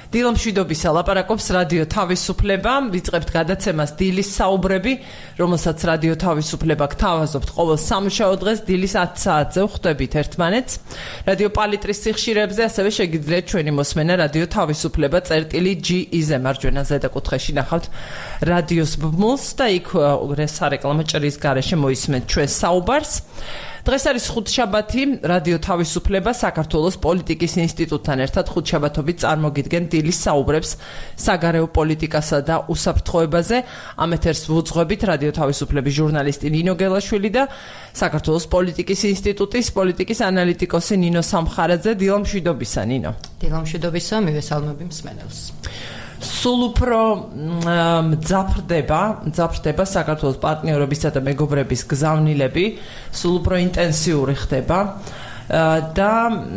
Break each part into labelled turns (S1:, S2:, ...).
S1: დილამშვიდობისა ლაპარაკობს რადიო თავისუფლება, ვიწყებთ გადაცემას დილის საუბრები, რომელსაც რადიო თავისუფლება გთავაზობთ ყოველ სამუშაო დღეს დილის 10 საათზე ვხვდებით ერთმანეთს. რადიო პალიტრის სიხშირეებზე ასევე შეგიძლიათ ჩვენი მოსმენა რადიო თავისუფლება წერტილი.ge-ზე მარჯვენა ზედაკუთხეში ნახავთ რადიოს ბმულს და იქ სარეკლამო ჭრის გარეშე მოისმენთ ჩვენს საუბარს. დღეს არის ხუთშაბათი, რადიო თავისუფლება საქართველოს პოლიტიკის ინსტიტუტთან ერთად ხუთშაბათობით წარმოგიდგენ დილის საუბრებს საგარეო პოლიტიკასა და უსაფრთხოებაზე. ამ ეთერს ვუძღვებით რადიო თავისუფლების ჟურნალისტი ნინო გელაშვილი და საქართველოს პოლიტიკის ინსტიტუტის პოლიტიკის ანალიტიკოსი ნინო სამხარაძე. დილამშვიდობისა, ნინო.
S2: დილამშვიდობისა, მივესალმები მსმენელს.
S1: სულ უფრო მძაფრდება საქართველოს პარტნიორებისა და მეგობრების გზავნილები, სულ უფრო ინტენსიური ხდება და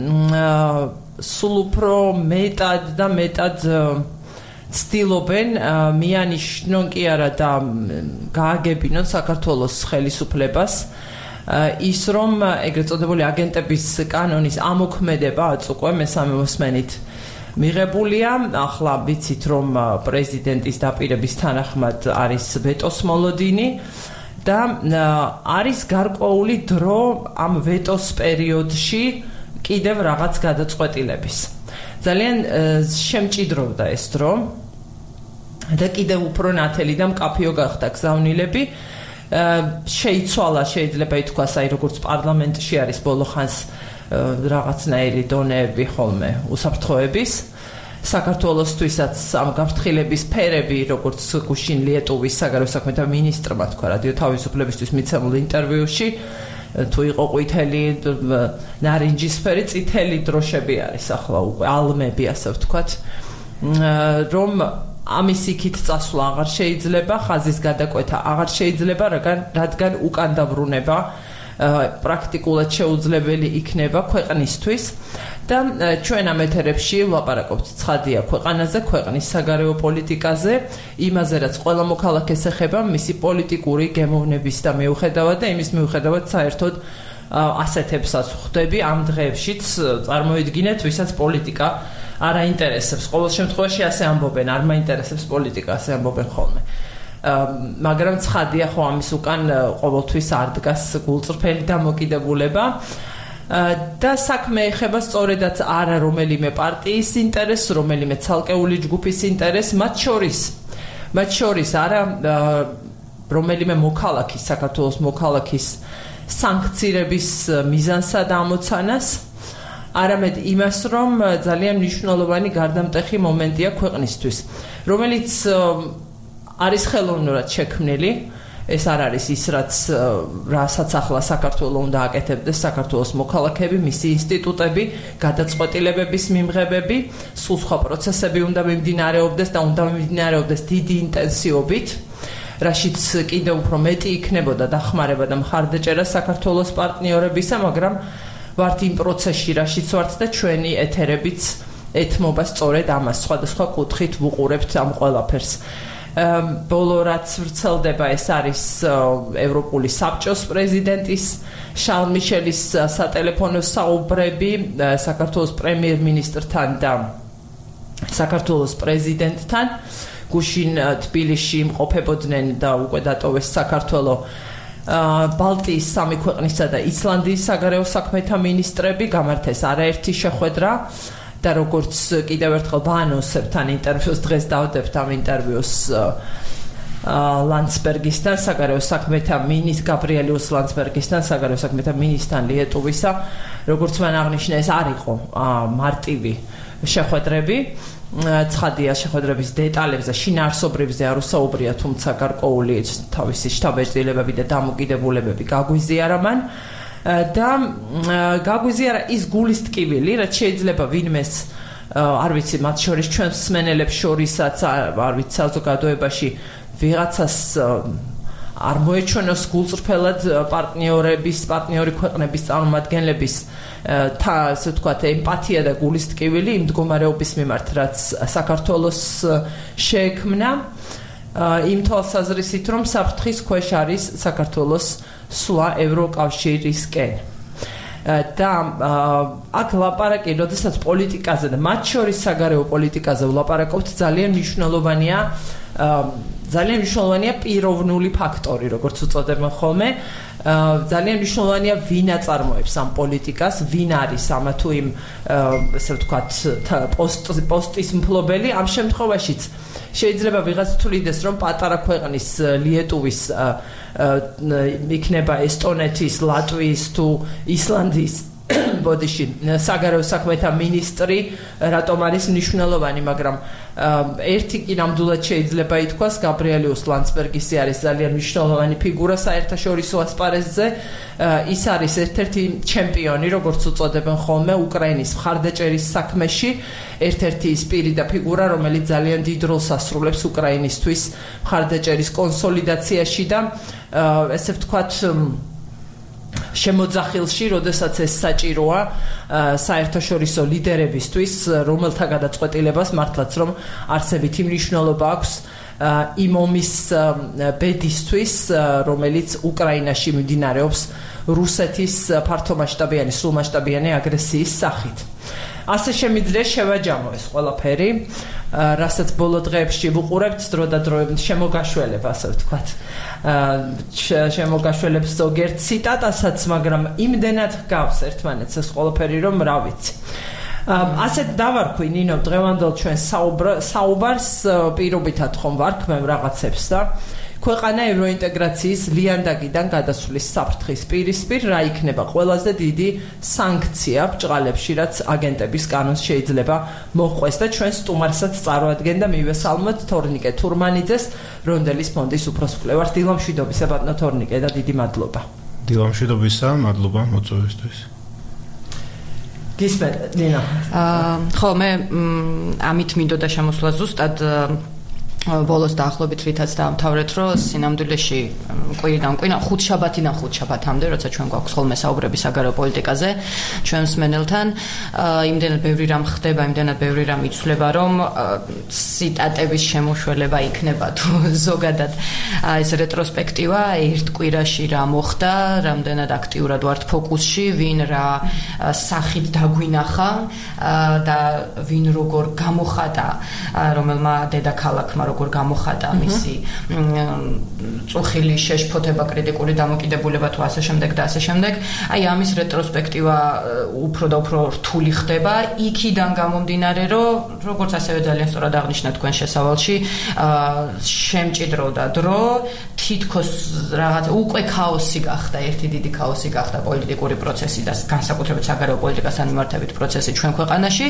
S1: სულ უფრო მეტად ცდილობენ მიანიშნონ კი არა და გააგებინონ საქართველოს ხელისუფლებას ის რომ ეგრეთ წოდებული აგენტების კანონის ამოქმედება უკვე მესამე მოსმენით მიღებულია. ახლა ვიცით რომ პრეზიდენტის დაპირების თანახმად არის ვეტოს მოლოდინი და არის გარკვეული დრო ამ ვეტოს პერიოდში კიდევ რაღაც გადაწყვეტილების. ძალიან შემჭიდროვდა ეს დრო და კიდევ უფრო ნათელი და მკაფიო გახდა გზავნილები. შეიცვალა შეიძლება ითქვას აი როგორც პარლამენტში არის ბოლო ხანს რაღაცნაირი დონეები ხოლმე უსაფრთხოების საქართველოსთვისაც ამ გაფრთხილების სფერები როგორც გუშინ ლიეტუვის საგარეო საქმეთა მინისტრმა თქვა რადიო თავისუფლებისთვის მიცემულ ინტერვიუში თუ იყო ყვითელი ნარინჯისფერი წითელი დროშები არის ახლა უკვე ალმები ასე ვთქვათ რომ ამის იქით წასვლა აღარ შეიძლება ხაზის გადაკვეთა აღარ შეიძლება რადგან უკან დაბრუნება პრაქტიკულად შეუძლებელი იქნება ქვეყნისთვის და ჩვენ ამ ეთერებში ვლაპარაკობთ ცხადია ქვეყანაზე, ქვეყნის საგარეო პოლიტიკაზე, იმაზე რაც ყველა მოქალაქეს ეხება, მისი პოლიტიკური გემოვნების და მიუხედავად და იმის მიუხედავად საერთოდ ასეთებსაც ხვდები ამ დღეებშიც წარმოიდგინეთ, ვისაც პოლიტიკა არ აინტერესებს. ყოველ შემთხვევაში ასე ამბობენ, არ მაინტერესებს პოლიტიკა, ასე ამბობენ ხოლმე. მაგრამ ცხადია ხო ამის უკან ყოველთვის არ დგას გულწრფელი დამოკიდებულება და საქმე ეხება სწორედაც არა რომელიმე პარტიის ინტერესს, რომელიმე ცალკეული ჯგუფის ინტერესს, მათ შორის არა რომელიმე მოქალაქის, საქართველოს მოქალაქის სანქცირების მიზანსა და ამოცანას, არამედ იმას, რომ ძალიან მნიშვნელოვანი გარდამტეხი მომენტია ქვეყნისთვის, რომელიც არის ხელოვნურად შექმნილი. ეს არ არის ის რასაც ახლა საქართველოს უნდა აკეთებდეს საქართველოს მოქალაქეები, მისი ინსტიტუტები, გადაწყვეტილებების მიმღებები, სულ სხვა პროცესები უნდა მიმდინარეობდეს და უნდა მიმდინარეობდეს დიდი ინტენსივობით, რაშიც კიდევ უფრო მეტი იქნებოდა დახმარება და მხარდაჭერა საქართველოს პარტნიორებისა, მაგრამ ვართ იმ პროცესში, რაშიც ვართ და ჩვენი ეთერებიც ეთმობა სწორედ ამას, სხვადასხვა კუთხით ვუყურებთ ამ ყველაფერს. ბოლო რაც ვრცელდება ეს არის ევროპული საბჭოს პრეზიდენტის შარლ მიშელის სატელეფონო საუბრები საქართველოს პრემიერ-მინისტრთან და საქართველოს პრეზიდენტთან. გუშინ თბილისში იმყოფებოდნენ და უკვე დატოვეს საქართველოს ბალტიის სამი ქვეყნისა და ისლანდიის საგარეო საქმეთა მინისტრები, გამართეს არაერთი შეხვედრა და როგორც კიდევ ერთხელ ვაანონსებთ ამ ინტერვიუს, დღეს დავდებთ ამ ინტერვიუს ლანდსბერგისთან, საგარეო საქმეთა მინისტრ გაბრიელიუს ლანდსბერგისთან, საგარეო საქმეთა მინისტრთან ლიეტუვისა, როგორც მან აღნიშნა, ეს არ იყო მარტივი შეხვედრები. ცხადია შეხვედრების დეტალებზე, შინაარსობრივზე არ უსაუბრია, თუმცა გარკვეული თავისი შტაბ-ეჭდილებები და დამოკიდებულებები გაგვიზიარა მან. და გაგვიზიარა ის გულის ტკივილი, რაც შეიძლება ვინმეს არ ვიცი, მათ შორის ჩვენს მსმენელებს შორისაც არ ვიცი საზოგადოებაში ვიღაცას არ მოეჩვენოს გულწრფელად პარტნიორი ქვეყნების წარმომადგენლების ასე ვთქვათ ემპათია და გულის ტკივილი იმ მდგომარეობის მიმართ, რაც საქართველოს შეექმნა იმ თვალსაზრისით, რომ საფრთხის ქვეშ არის საქართველოს სვლა ევროკავშირისკენ. და აქ ლაპარაკი, როდესაც პოლიტიკაზე და მათ შორის საგარეო პოლიტიკაზე ვლაპარაკობთ, ძალიან მნიშვნელოვანია პიროვნული ფაქტორი, როგორც უწოდებენ ხოლმე. ძალიან მნიშვნელოვანია ვინ აწარმოებს ამ პოლიტიკას, ვინ არის ამა თუ იმ ესე ვთქვათ პოსტის მფლობელი. ამ შემთხვევაშიც შეიძლება ვიღაც თვლიდეს, რომ პატარა ქვეყნის ლიეტუვის იქნება ესტონეთის, ლატვიის თუ ისლანდიის ბოდიში საგარეო საქმეთა მინისტრი რატომ არის მნიშვნელოვანი, მაგრამ ერთი კი ნამდვილად შეიძლება ითქვას, გაბრიელიუს ლანდსბერგისი არის ძალიან მნიშვნელოვანი ფიგურა საერთაშორისო ასპარეზზე. ის არის ერთ-ერთი ჩემპიონი, როგორც უწოდებენ ხოლმე, უკრაინის მხარდაჭერის საქმეში, ერთ-ერთი ის პირი და ფიგურა, რომელიც ძალიან დიდ როლს ასრულებს უკრაინისთვის მხარდაჭერის კონსოლიდაციაში და ესე ვთქვათ შემოძახილში, როდესაც ეს საჭიროა საერთაშორისო ლიდერებისთვის, რომელთა გადაწყვეტილებას მართლაც რომ არსებითი მნიშვნელობა აქვს იმ ომის ბედისთვის, რომელიც უკრაინაში მიმდინარეობს რუსეთის ფართომასშტაბიანი, სრულმასშტაბიანი აგრესიის სახით. ასე შემიძლია შევაჯამო ეს ყველაფერი, რასაც ბოლო დღეებში ვუყურებთ დრო და დროებით შემოგაშველებ, ასე ვთქვათ. შემოგაშველებს ზოგიერთ ციტატასაც, მაგრამ იმდენად გავს ერთმანეთს ეს ყველაფერი, რომ რა ვიცი. ასეთ დავარქვი ნინო დღევანდელ ჩვენ საუბარს პირობითად ხომ ვარქმევ რაღაცებს და ქვეყანა ევროინტეგრაციის ლიანდაგიდან გადასვლის საფრთხის პირისპირ რა იქნება ყველაზე დიდი სანქცია ბჭყალებში, რაც აგენტების კანონს შეიძლება მოჰყვეს და ჩვენ სტუმარსაც წარვადგენდა მივესალმოთ თორნიკე თურმანიძეს, რონდელის ფონდის უფროსმკვლევარს. დილამშვიდობისა ბატონო თორნიკე და დიდი მადლობა.
S3: დილამშვიდობისა, მადლობა მოწვევისთვის.
S1: გისმენთ, ლინა.
S2: ხო, მე ამით მინდოდა შემოსვლა ზუსტად ბოლოს დაახლოებით რითაც დაამთავრეთ, რომ სინამდვილეში კვირიდან კვირა ხუთშაბათიდან ხუთშაბათამდე, როცა ჩვენ გვაქვს ხოლმე საუბრები საგარეო პოლიტიკაზე, ჩვენს მენელთან, იმდენად ბევრი რამ ხდება, იმდენად ბევრი რამ იცვლება, რომ ციტატების შემოშველება იქნება თუ ზოგადად ეს რეტროსპექტივა ერთ კვირაში რა მოხდა, რამდენად აქტიურად ვართ ფოკუსში, ვინ რა სახით დაგვინახა და ვინ როგორ გამოხატა რომელმა დედაქალაქმა როგორ გამოხატა მისი წუხილი შეშფოთება, კრიტიკული დამოკიდებულება თუ ასე შემდეგ და ასე შემდეგ. აი ამის რეტროსპექტივა უფრო და უფრო რთული ხდება, იქიდან გამომდინარე, რომ როგორც ასევე ძალიან სწორად აღნიშნა თქვენ შესავალში, შემჭიდროდა დრო, თითქოს რაღაც უკვე ქაოსი გახდა, ერთი დიდი ქაოსი გახდა პოლიტიკური პროცესი და განსაკუთრებით საგარეო პოლიტიკასთან მიმართებით პროცესი ჩვენ ქვეყანაში.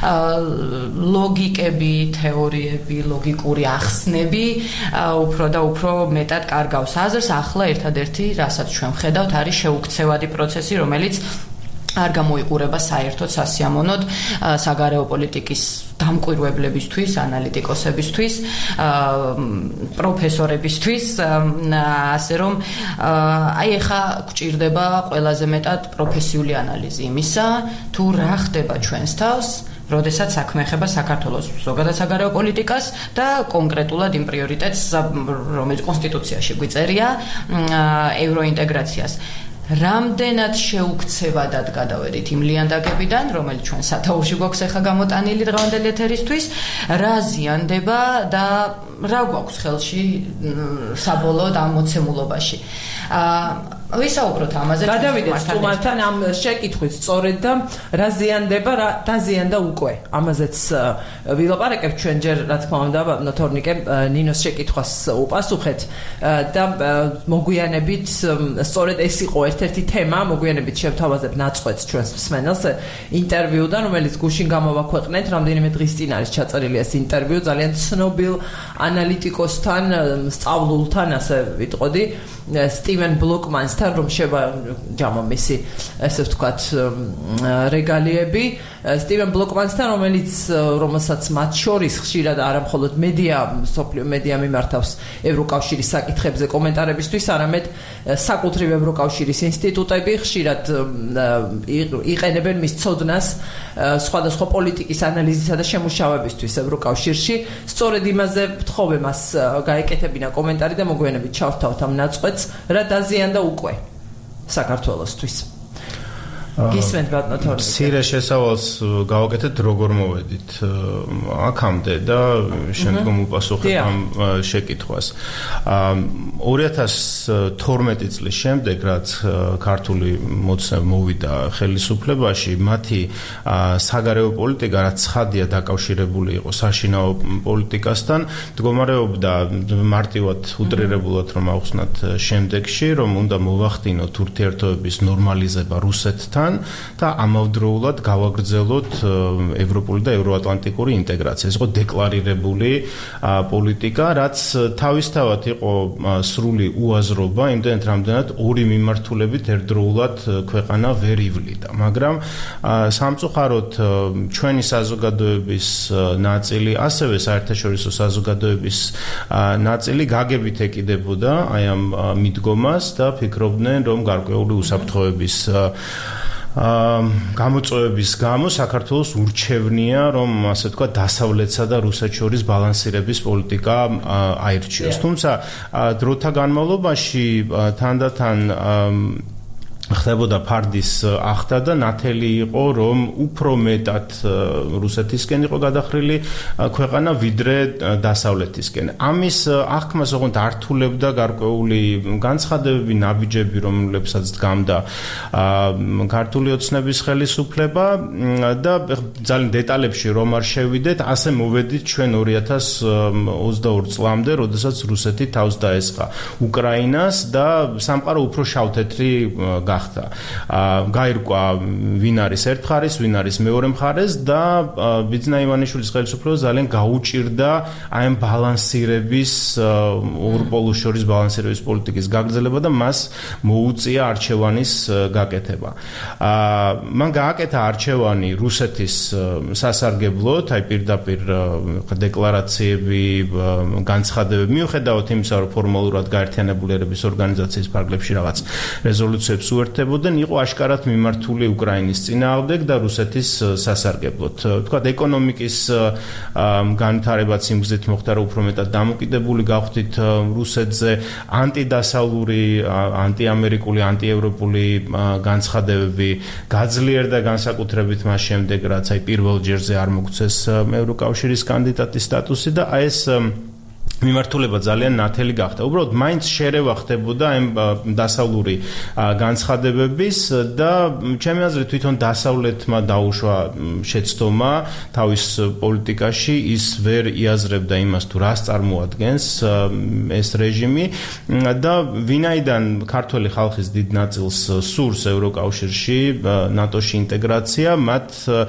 S2: ლოგიკები, თეორიები, ლოგიკური ახსნები უფრო და უფრო მეტად კარგავს აზრს. ახლა ერთადერთი, რასაც ჩვენ ვხედავთ, არის შეუქცევადი პროცესი, რომელიც არ გამოიყურება საერთოდ სასიამოვნოდ საგარეო პოლიტიკის დამკვირვებლებისთვის, ანალიტიკოსებისთვის, პროფესორებისთვის, ასე რომ აი ახლა გვჭირდება ყველაზე მეტად პროფესიული ანალიზი იმისა, თუ რა ხდება ჩვენს თავს, როდესაც საქმე ეხება საქართველოს ზოგადად საგარეო პოლიტიკას და კონკრეტულად იმ პრიორიტეტს, რომელიც კონსტიტუციაში გვიწერია, ევროინტეგრაციას. რამდენად შეუქცევადად გადავედით იმ ლიანდაგებიდან, რომელიც ჩვენ სათაურში გვაქვს ახლა გამოტანილი დღევანდელი ეთერისთვის, რა ზიანდება და რა გვაქვს ხელში საბოლოოდ ამ მოცემულობაში. ვისაუბროთ ამაზე.
S1: გადავიდეთ სტუმართან ამ შეკითხვით სწორედ და რა ზიანდება, რა დაზიანდა უკვე. ამაზეც ვილაპარაკებ ჩვენ ჯერ, რა თქმა უნდა, ბატონო თორნიკე, ნინოს შეკითხვას უპასუხეთ და მოგვიანებით სწორედ ეს იყო ერთ-ერთი თემა, მოგვიანებით შევთავაზებ ნაწყვეტს ჩვენს მსმენელს ინტერვიუდან, რომელიც გუშინ გამოვაქვეყნეთ, რამდენიმე დღის წინ არის ჩაწერილი ეს ინტერვიუ ძალიან ცნობილ ანალიტიკოსთან, სწავლულთან, ასე ვიტყოდი, სტივენ ბლოკმანსთან, რომ შევაჯამო მისი, ესე ვთქვათ, რეგალიები, სტივენ ბლოკმანსთან, რომელსაც მათ შორის ხშირად არა მხოლოდ სოფლიო მედია მიმართავს ევროკავშირის საკითხებზე კომენტარებისთვის, არამედ საკუთრივ ევროკავშირის ინსტიტუტები ხშირად იყენებენ მის ცოდნას სხვადასხვა პოლიტიკის ანალიზისა და შემუშავებისთვის ევროკავშირში. სწორედ იმაზე ვთხოვე მას გაეკეთებინა კომენტარი და მოგვიანებით ჩავთავთ ამ ნაწყვეტს, რა დაზიანდა უკვე საქართველოსთვის. გისმენთ ბატონო თორნიკე.
S3: მცირე შესავალს გავაკეთეთ როგორ მოვედით აქამდე და შემდგომ უპასუხებ ამ შეკითხვას. 2012 წლის შემდეგ, რაც ქართული მოცემა მოვიდა ხელისუფლებაში, მათი საგარეო პოლიტიკა, რაც ცხადია დაკავშირებული იყო საშინაო პოლიტიკასთან, მდგომარეობდა მარტივად უტრირებულად რომ ავხსნათ შემდეგში, რომ უნდა მოვახდინოთ ურთიერთობების ნორმალიზება რუსეთთან და ამავდროულად გავაგრძელოთ ევროპული და ევროატლანტიკური ინტეგრაცია. ეს იყო დეკლარირებული პოლიტიკა, რაც თავისთავად იყო სრული უაზრობა, იმდენად რამდენად ორი მიმართულებით ერთდროულად ქვეყანა ვერ ივლიდა. მაგრამ სამწუხაროდ ჩვენი საზოგადოების ნაწილი, ასევე საერთაშორისო საზოგადოების ნაწილი გაგებით ეკიდებოდა აი ამ მიდგომას და ფიქრობდნენ, რომ გარკვეული უსაფრთხოების გამოწვევების გამო საქართველოს ურჩევნია, რომ ასე თქვა დასავლეთსა და რუსეთს შორის ბალანსირების პოლიტიკა აირჩიოს. თუმცა დროთა განმავლობაში თანდათან ხდებოდა ფარდის ახდა და ნათელი იყო, რომ უფრო მეტად რუსეთისკენ იყო გადახრილი ქვეყანა ვიდრე დასავლეთისკენ. ამის აღქმას ოღონდ ართულებდა გარკვეული განცხადებები, ნაბიჯები, რომლებსაც დგამდა ქართული ოცნების ხელისუფლება და ძალიან დეტალებში რომ არ შევიდეთ, ასე მოვედით ჩვენ 2022 წლამდე, როდესაც რუსეთი თავს დაესხა უკრაინას და სამყარო უფრო შავთეთრი გაირკვა ვინ არის ერთ მხარეს, ვინ არის მეორე მხარეს და ბიძინა ივანიშვილის ხელისუფლება ძალიან გაუჭირდა აი ამ ბალანსირების ორ პოლუს შორის ბალანსირების პოლიტიკის გაგრძელება და მას მოუწია არჩევანის გაკეთება. მან გააკეთა არჩევანი რუსეთის სასარგებლოდ, აი პირდაპირ დეკლარაციები, განცხადებები, მიუხედავად იმისა, რომ ფორმალურად გაერთიანებული ერების ორგანიზაციის ფარგლებში რაღაც რეზოლუციებს უერთებოდნენ, იყო აშკარად მიმართული უკრაინის წინააღმდეგ და რუსეთის სასარგებლოდ. თქვათ, ეკონომიკის განვითარებაც იმ გზით მოხდა, რომ უფრო მეტად დამოკიდებული გავხდით რუსეთზე, ანტიდასავლური, ანტიამერიკული, ანტიევროპული განცხადებები გაძლიერდა განსაკუთრებით მას შემდეგ, რაც აი პირველ ჯერზე არ მოგვცეს ევროკავშირის კანდიდატის სტატუსი და აი ეს მიმართულება ძალიან ნათელი გახდა. უბრალოდ მაინც შერევა ხდებოდა ამ დასავლური განცხადებების და ჩემი აზრით თვითონ დასავლეთმა დაუშვა შეცდომა თავის პოლიტიკაში, ის ვერ იაზრებდა იმას თუ რას წარმოადგენს ეს რეჟიმი და ვინაიდან ქართველი ხალხის დიდ ნაწილს სურს ევროკავშირში, ნატოში ინტეგრაცია, მათ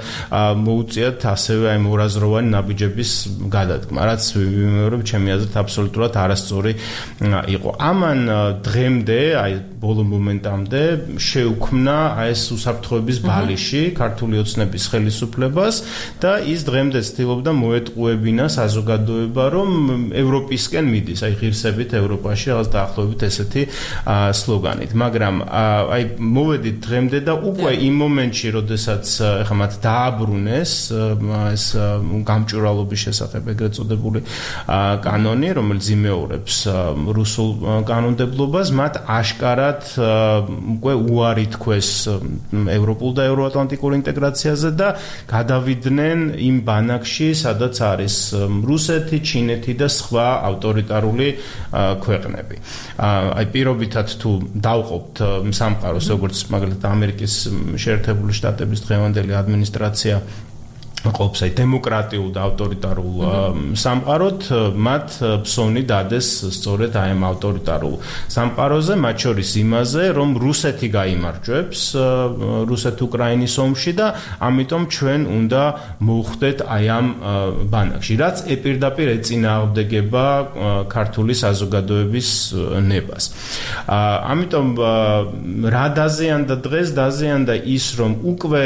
S3: მოუწიათ ასევე აი მორაზროვანი ნაბიჯების გადადგმა, რაც ვიმეორებ ჩემი აბსოლუტურად არასწორი იყო. ამან დღემდე, აი ბოლო მომენტამდე შეუქმნა ეს უსაფრთხოების ბალიში ქართული ოცნების ხელისუფლებას და ის დღემდე ცდილობდა მოეტყუებინა საზოგადოება, რომ ევროპისკენ მიდის, აი ღირსებით ევროპაში რაღაც დაახლოებით ესეთი სლოგანით. მაგრამ აი მოვედით დღემდე და უკვე იმ მომენტში, როდესაც ეხლა მათ დააბრუნეს ეს გამჭვირვალობის შესახებ ეგრეთ წოდებული კანონი, რომელიც იმეორებს რუსულ კანონმდებლობას, მათ აშკარად უკვე უარი თქვეს ევროპულ და ევროატლანტიკურ ინტეგრაციაზე და გადავიდნენ იმ ბანაკში, სადაც არის რუსეთი, ჩინეთი და სხვა ავტორიტარული ქვეყნები. აი პირობითად თუ დავყოფთ სამყაროს, როგორც მაგალითად ამერიკის შეერთებული შტატების დღევანდელი ადმინისტრაცია ყოფს აი დემოკრატიულ და ავტორიტარულ სამყაროთ, მათ ფსონი დადეს სწორედ აი ამ ავტორიტარულ სამყაროზე, მათ შორის იმაზე, რომ რუსეთი გაიმარჯვებს რუსეთ-უკრაინის ომში და ამიტომ ჩვენ უნდა მოვხვდეთ აი ამ ბანაკში, რაც პირდაპირ ეწინააღმდეგება ქართული საზოგადოების ნებას. ამიტომ რა დაზიანდა დღეს, დაზიანდა ის, რომ უკვე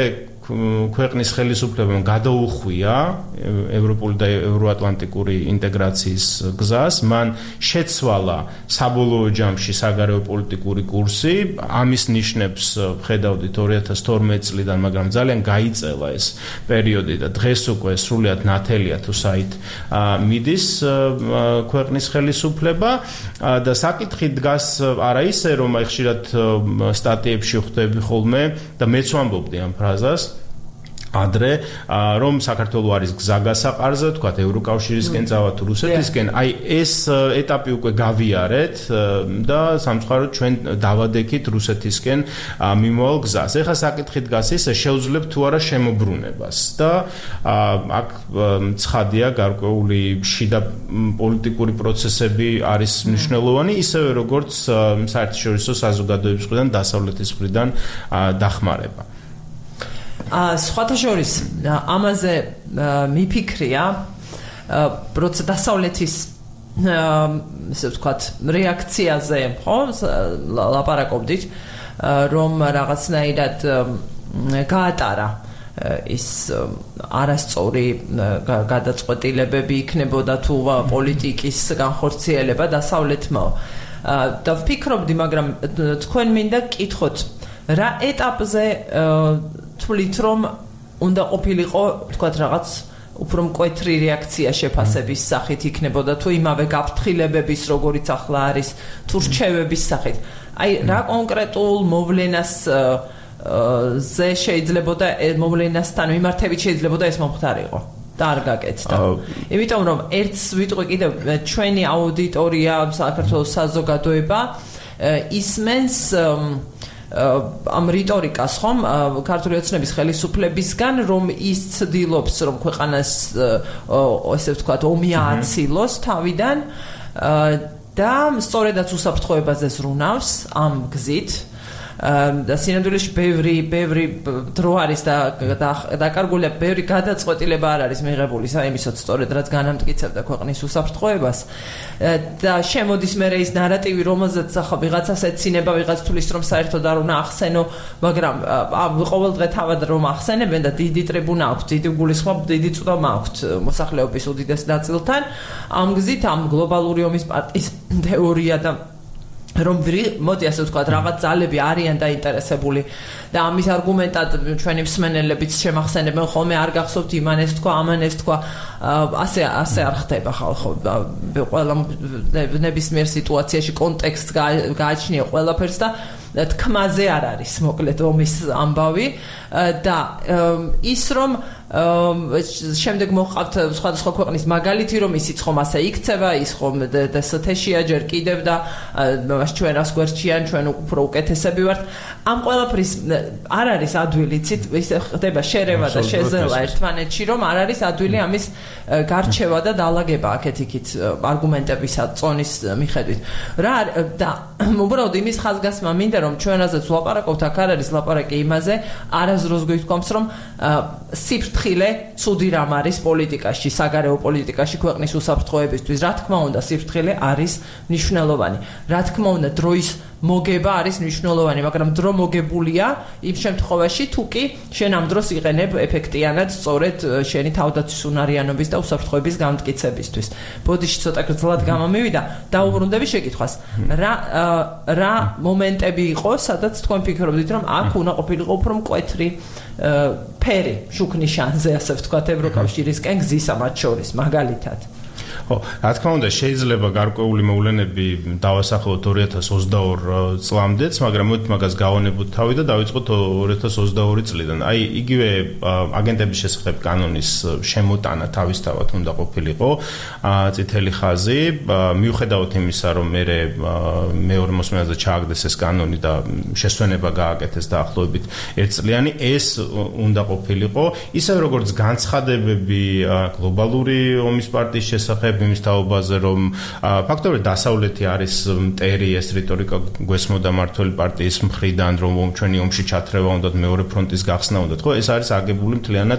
S3: ქვეყნის ხელისუფლებამ გადაუხვია ევროპული და ევროატლანტიკური ინტეგრაციის გზას, მან შეცვალა საბოლოო ჯამში საგარეო პოლიტიკური კურსი, ამის ნიშნებს ხედავდით 2012 წლიდან, მაგრამ ძალიან გაიწელა ეს პერიოდი და დღეს უკვე სრულიად ნათელია თუ საით მიდის ქვეყნის ხელისუფლება და საკითხი დგას არა ისე, რომ აი ხშირად სტატიებში ხვდები ხოლმე და მეც ვამბობდი ამ ფრაზას ადრე, რომ საქართველოს არის გზა გასაყარზე, თქვათ ევროკავშირისკენ წავა თუ რუსეთისკენ, აი ეს ეტაპი უკვე გავიარეთ და სამწუხაროდ ჩვენ დავადექით რუსეთისკენ მიმავალ გზას. ეხლა საკითხი დგას ისე, შევძლებთ თუ არა შემოbrunებას და აქ ცხადია გარკვეული შიდა პოლიტიკური პროცესები არის მნიშვნელოვანი, ისევე როგორც საერთაშორისო საზოგადოების მხრიდან, დასავლეთის მხრიდან დახმარება.
S1: სხვათა შორის ამაზე მიფიქრია დასავლეთის ესე ვთქვათ რეაქციაზე, ხო, ლაპარაკობდით, რომ რაღაცნაირად გაატარა ის არასწორი გადაწყვეტილებები იქნებოდა თუ პოლიტიკის განხორციელება დასავლეთმა. და ვფიქრობდი, მაგრამ თქვენ მინდა გკითხოთ, რა ეტაპზე თვლით, რომ უნდა ყოფილიყო, თქვათ, რაღაც უფრო მკვეთრი რეაქცია შეფასების სახით იქნებოდა თუ იმავე გაფრთხილებების, როგორიც ახლა არის, თუ რჩევების სახით. აი, რა კონკრეტულ მოვლენას ზე შეიძლებოდა მოვლენასთან მიმართებით შეიძლებოდა ეს მომხდარიყო და არ გაკეთდა. იმიტომ რომ ერთს ვიტყვი კიდევ, ჩვენი აუდიტორია, საქართველოს საზოგადოება ისმენს ამ რიტორიკას, ხომ, ქართული ოცნების ხელისუფლებისგან, რომ ის ცდილობს, რომ ქვეყანას ესე ვთქვათ, ომი ააცილოს თავიდან და სწორედაც უსაფრთხოებაზე ზრუნავს ამ გზით. და სინამდვილეში ბევრი დრო არის და დაკარგულია, ბევრი გადაწყვეტილება არ არის მიღებული საიმისოდ, სწორედ რაც განამტკიცებდა ქვეყნის უსაფრთხოებას და შემოდის მერე ის ნარატივი, რომელზეც ახლა ვიღაცას ეცინება, ვიღაც თulis რომ საერთოდ არ უნდა ახსენო, მაგრამ ყოველ დღე თავად რომ ახსენებენ და დიდი ტრიბუნა აქვს, დიდი გულისხმობა, დიდი წვდომა აქვს მოსახლეობის უდიდეს ნაწილთან, ამ გზით ამ გლობალური ომის პარტიის თეორია და რომ მოდი ასე ვთქვათ, რაღაც ძალები არიან დაინტერესებული და ამის არგუმენტად ჩვენი მსმენელებიც შემახსენებენ ხოლმე, არ გახსოვთ იმან ეს თქვა, ამან ეს თქვა, ასე არ ხდება ხალხო, ყველა ნებისმიერ სიტუაციაში კონტექსტს გააჩნია ყველაფერს და თქმაზე არ არის მოკლედ ომის ამბავი და ის რომ შემდეგ მოყავთ სხვადასხვა ქვეყნის მაგალითი, რომ ისიც ხომ ასე იქცევა, ის ხომ დასათეშია ჯერ კიდევ და ჩვენ რას გვერდჩიან, ჩვენ უფრო უკეთესები ვართ. ამ ყველაფრის არ არის ადვილი, ცით ისე ხდება შერევა და შეზელა ერთმანეთში, რომ არ არის ადვილი ამის გარჩევა და დაალაგება აქეთ-იქით არგუმენტებისა წონის მიხედვით. რა და უბრალოდ იმის ხაზგასმა მინდა, რომ ჩვენ რაზეც ვლაპარაკობთ, აქ არ არის ლაპარაკი იმაზე, არასდროს გვითქვამს, რომ სიფრთხილე ცუდი რამ არის პოლიტიკაში, საგარეო პოლიტიკაში ქვეყნის უსაფრთხოებისთვის. რა თქმა უნდა, სიფრთხილე არის მნიშვნელოვანი. რა თქმა უნდა, დროის მოგება არის მნიშვნელოვანი, მაგრამ დრო მოგებულია იმ შემთხვევაში, თუ კი შენ ამ დროს იყენებ ეფექტიანად სწორედ შენი თავდაცვის უნარიანობის და უსაფრთხოების გამტკიცებისთვის. ბოდიში ცოტა გრძლად გამომივიდა, დაუბრუნდები შეკითხვას. რა მომენტები იყო, სადაც თქვენ ფიქრობდით, რომ აქ უნდა ყოფილიყო უფრო მკვეთრი ფერი შუქნიშანზე, ასე ვთქვათ, ევროკავშირისკენ გზისა მათ შორის, მაგალითად.
S3: ხო, რა თქმა უნდა, შეიძლება გარკვეული მოვლენები დავასახელოთ 2022 წლამდეც, მაგრამ მოდი მაგას გავანებოთ თავი და დავიწყოთ 2022 წლიდან. აი, იგივე აგენტების შესახებ კანონის შემოტანა თავისთავად უნდა ყოფილიყო წითელი ხაზი, მიუხედავად იმისა, რომ მეორე მოსმენაზე ჩააგდეს ეს კანონი და შესვენება გააკეთეს დაახლოებით 1 წლიანი, ეს უნდა ყოფილიყო, ისე როგორც განცხადებები გლობალური ომის პარტიის შესახებ ვიკითხები იმის თაობაზე, რომ ფაქტობრივად დასავლეთი არის მტერი, ეს რიტორიკა გვესმოდა მართველი პარტიის მხრიდან, რომ ჩვენი ომში ჩათრევა უნდათ, მეორე ფრონტის გახსნა უნდათ, ხო? ეს არის აგებული მთლიანად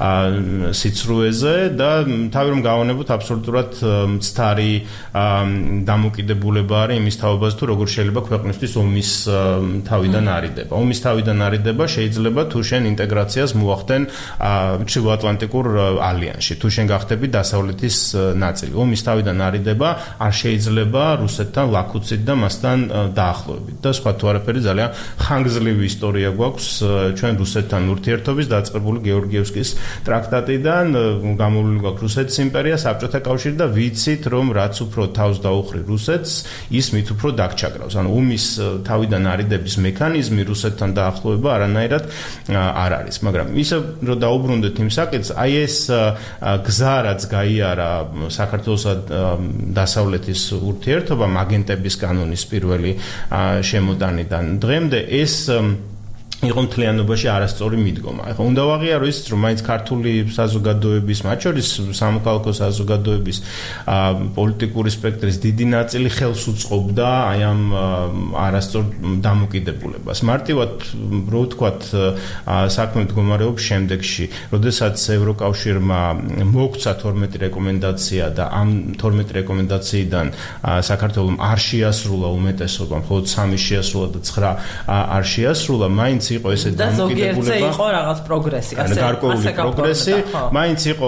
S3: სიცრუეზე და თავი რომ გავანებოთ აბსოლუტურად მცდარი დამოკიდებულება არის იმის თაობაზე, თუ როგორ შეიძლება ქვეყნისთვის ომის თავიდან არიდება. ომის თავიდან არიდება შეიძლება თუ შენ ინტეგრაციას მოახდენ ჩრდილოატლანტიკურ ალიანსში, თუ შენ გახდები დასავლეთის ნაწილი. ომის თავიდან არიდება არ შეიძლება რუსეთთან ლაქუცით და მასთან დაახლოებით. და სხვა თუ არაფერი ძალიან ხანგრძლივი ისტორია გვაქვს ჩვენ რუსეთთან ურთიერთობის დაწყებული გეორგიევსკის ტრაქტატიდან, გამოვლილი გვაქვს რუსეთის იმპერია, საბჭოთა კავშირი და ვიცით რომ რაც უფრო თავს დაუხრი რუსეთს, ის მით უფრო დაგჩაგრავს. ანუ ომის თავიდან არიდების მექანიზმი რუსეთთან დაახლოება არანაირად არ არის, მაგრამ ისე რომ დაუბრუნდეთ იმ საკითხს, აი ეს გზა რაც გაიარა საქართველოსა დასავლეთის ურთიერთობამ აგენტების კანონის პირველი შემოტანიდან დღემდე ეს იყო მთლიანობაში არასწორი მიდგომა. ეხლა უნდა ვაღიარო ის, რომ მაინც ქართული საზოგადოების, მათ შორის სამოქალაქო საზოგადოების პოლიტიკური სპექტრის დიდი ნაწილი ხელს უწყობდა აი ამ არასწორ დამოკიდებულებას. მარტივად რო ვთქვათ, საქმე მდგომარეობს შემდეგში, როდესაც ევროკავშირმა მოგცა 12 რეკომენდაცია და ამ 12 რეკომენდაციიდან საქართველოს არ შეასრულა უმეტესობა, მხოლოდ 3 შეასრულა და 9 არ შეასრულა, მაინც იყო ესე
S1: დამოკიდებულება. და იყო რაღაც პროგრესი,
S3: ასე გარკვეული პროგრესი, მაინც იყო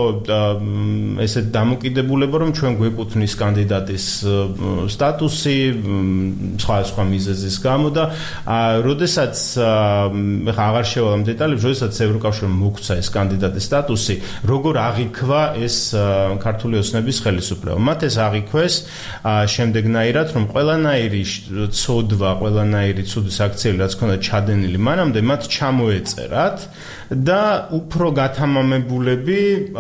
S3: ესე დამოკიდებულება, რომ ჩვენ გვეკუთვნის კანდიდატის სტატუსი სხვა მიზეზის გამო და როდესაც ხა აღარ შევალ დეტალებს, როდესაც ევროკავშირმა მოგცა ეს კანდიდატის სტატუსი, როგორ აღიქვა ეს ქართული ოცნების ხელისუფლება. მათ ეს აღიქვეს შემდეგნაირად, რომ ყველანაირი ცოდვა, ყველანაირი ცუდი საქციელი რაც ქონდა ჩადენილი მანამდე მათ ჩამოეწერათ და უფრო გათამამებულები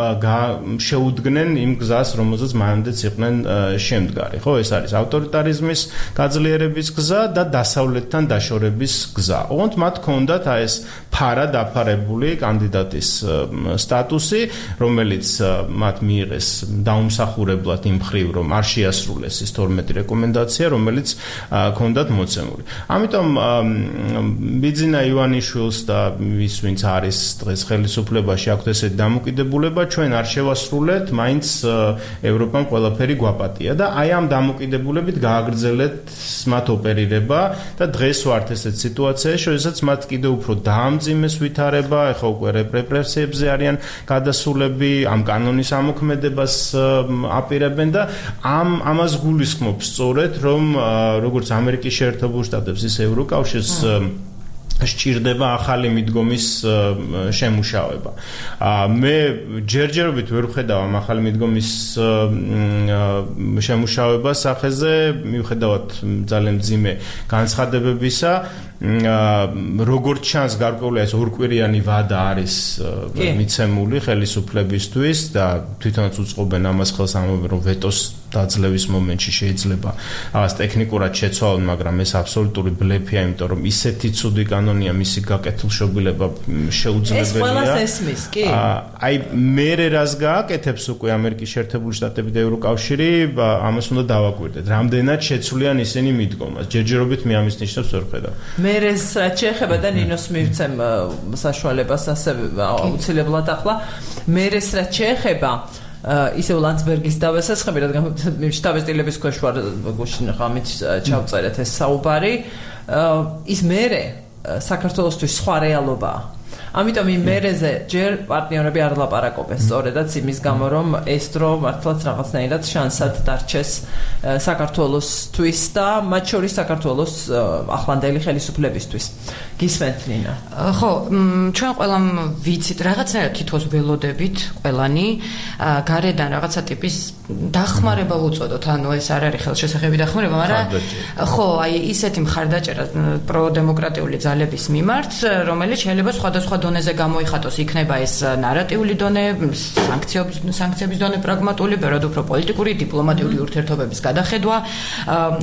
S3: შეუდგნენ იმ გზას, რომელზეც მანამდეც იყვნენ შემდგარი. ხო, ეს არის ავტორიტარიზმის გაძლიერების გზა და დასავლეთთან დაშორების გზა. ოღონდ მათ ჰქონდათ აი ეს ფარა დაფარებული კანდიდატის სტატუსი, რომელიც მათ მიიღეს დაუმსახურებლად იმ მხრივ, რომ არ შეასრულეს ის 12 რეკომენდაცია, რომელიც ჰქონდათ მოცემული. ამიტომ ბიძინა ივანიშვილს და ის ვინც არის დღეს ხელისუფლებაში აქვს ესეთი დამოკიდებულება, ჩვენ არ შევასრულეთ, მაინც ევროპამ ყველაფერი გვაპატია და აი ამ დამოკიდებულებით გააგრძელეთ მათ ოპერირება და დღეს ვართ ესეთ სიტუაციაში, როდესაც მათ კიდევ უფრო დაამძიმეს ვითარება, ეხლა უკვე რეპრესიებზე არიან გადასულები, ამ კანონის ამოქმედებას აპირებენ და ამას გულისხმობს სწორედ, რომ როგორც ამერიკის შეერთებულ შტატებს, ის ევროკავშირს სჭირდება ახალი მიდგომის შემუშავება. მე ჯერჯერობით ვერ ვხედავ ამ ახალი მიდგომის შემუშავებას სახეზე, მიუხედავად ძალიან მძიმე განცხადებებისა, როგორც ჩანს გარკვეული ეს ორკვირიანი ვადა არის მიცემული ხელისუფლებისთვის და თვითონაც უწყობენ ამას ხელს, ამბობენ რომ ვეტოს დაძლევის მომენტში შეიძლება ამას ტექნიკურად შეცვალონ, მაგრამ ეს აბსოლუტური ბლეფია, იმიტომ რომ ისეთი ცუდი კანონია, მისი გაკეთილშობილება შეუძლებელია.
S1: ეს ყველას ესმის, კი?
S3: აი მე რას გააკეთებს უკვე ამერიკის შეერთებული შტატები და ევროკავშირი, ამას უნდა დავაკვირდეთ. რამდენად შეცვლიან ისინი მიდგომას. ჯერჯერობით მე ამის ნიშნებს ვერ ხედავ.
S1: მერეს რაც შეეხება და ნინოს მივცემ საშუალებას ასე აუცილებლად ახლა მერეს რაც შეეხება ისევ ლანცბერგის დავესახები, რადგან შტაბ-ეტილების ქვეშ ვარ გუშინ ღამით ჩავწერეთ ეს საუბარი, ის მერე საქართველოსთვის სხვა რეალობაა. ამიტომ იმ მერეზე ჯერ პარტნიორები არ ლაპარაკობენ სწორედაც იმის გამო, რომ ეს დრო მართლაც რაღაცნაირად შანსად დარჩეს საქართველოსთვის და მათ შორის საქართველოს ახლანდელი ხელისუფლებისთვის. გისმენთ ნინა?
S2: ხო, ჩვენ ყველამ ვიცით, რაღაცნაირად თითქოს ველოდებით ყველანი გარედან რაღაცა ტიპის დახმარება უწოდოთ, ანუ ეს არ არის ხელშესახები დახმარება, მაგრამ ხო, აი ისეთი მხარდაჭერა პროდემოკრატიული ძალების მიმართ, რომელიც შეიძლება სხვადასხვა დონეზე გამოიხატოს, იქნება ეს ნარატიული დონე, სანქციების დონე, პრაგმატული, ბევრად უფრო პოლიტიკური, დიპლომატიური ურთიერთობების გადახედვა,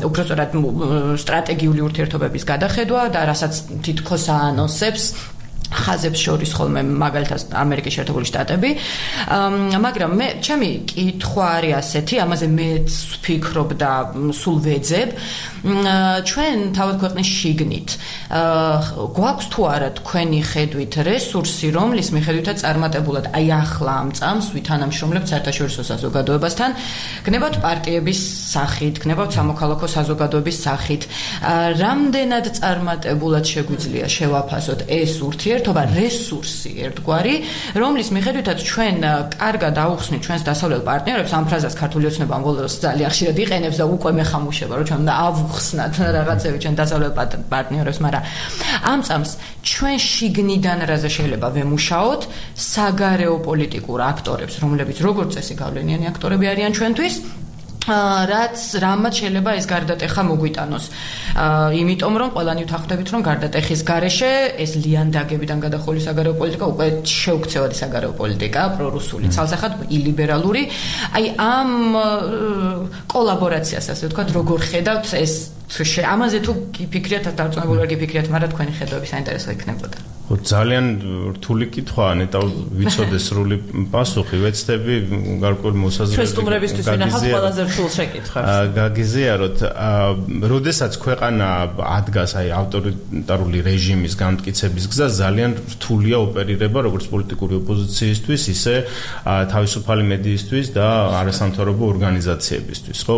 S2: უბრალოდ სტრატეგიული ურთიერთობების გადახედვა და რასაც თითქოს აანონსებს ხაზებს შორის ხოლმე მაგალითად ამერიკის შეერთებული შტატები მაგრამ მე ჩემი კითხვა არის ასეთი ამაზე მეც ვფიქრობ და სულ ვეძებ ჩვენ თავად ქვეყნის შიგნით გვაქვს თუ არა თქვენი ხედვით რესურსი რომლის მიხედვითაც წარმატებულად აი ახლა ამ წამს ვითანამშრომლებთ საერთაშორისო საზოგადოებასთან გნებავთ პარტიების სახით გნებავთ სამოქალაქო საზოგადოების სახით რამდენად წარმატებულად შეგვიძლია შევაფასოთ ეს ურთიერთობა რესურსი ერთგვარი რომლის მიხედვითაც ჩვენ კარგად ავუხსნით ჩვენს დასავლელ პარტნიორებს ამ ფრაზას ქართული ოცნება ამ ბოლოს ძალიან ხშირად იყენებს და უკვე მეხამუშება რომ ჩვენ უნდა ავუხსნათ რაღაცები ჩვენ დასავლელ პარტნიორებს მაგრამ ამ წამს ჩვენ შიგნიდან რაზე შეიძლება ვემუშაოთ საგარეო პოლიტიკურ აქტორებს რომლებიც როგორც წესი გავლენიანი აქტორები არიან ჩვენთვის რაც რამაც შეიძლება ეს გარდატეხა მოგვიტანოს იმიტომ რომ ყველანი ვთანხმდებით რომ გარდატეხის გარეშე ეს ლიანდაგებიდან გადახული საგარეო პოლიტიკა უკვე შეუქცევადი საგარეო პოლიტიკა პრორუსული ცალსახად ილიბერალური აი ამ კოლაბორაციას ასე ვთქვათ როგორ ხედავთ ეს ამაზე თუ გიფიქრიათ დარწმუნებული ვარ გიფიქრიათ მაგრამ თქვენი ხედვები საინტერესო იქნებოდა
S3: ძალიან რთული კითხვაა ნეტა ვიცოდე სრული პასუხი ვეცდები გარკვეული მოსაზრებით
S1: სტუმრებისთვის ვინახავთ ყველაზე რთულ შეკითხვებს
S3: გაგიზიაროთ როდესაც ქვეყანა ადგას აი ავტორიტარული რეჟიმის განმტკიცების გზა ძალიან რთულია ოპერირება როგორც პოლიტიკური ოპოზიციისთვის ისე თავისუფალი მედიისთვის და არასამთავრობო ორგანიზაციებისთვის ხო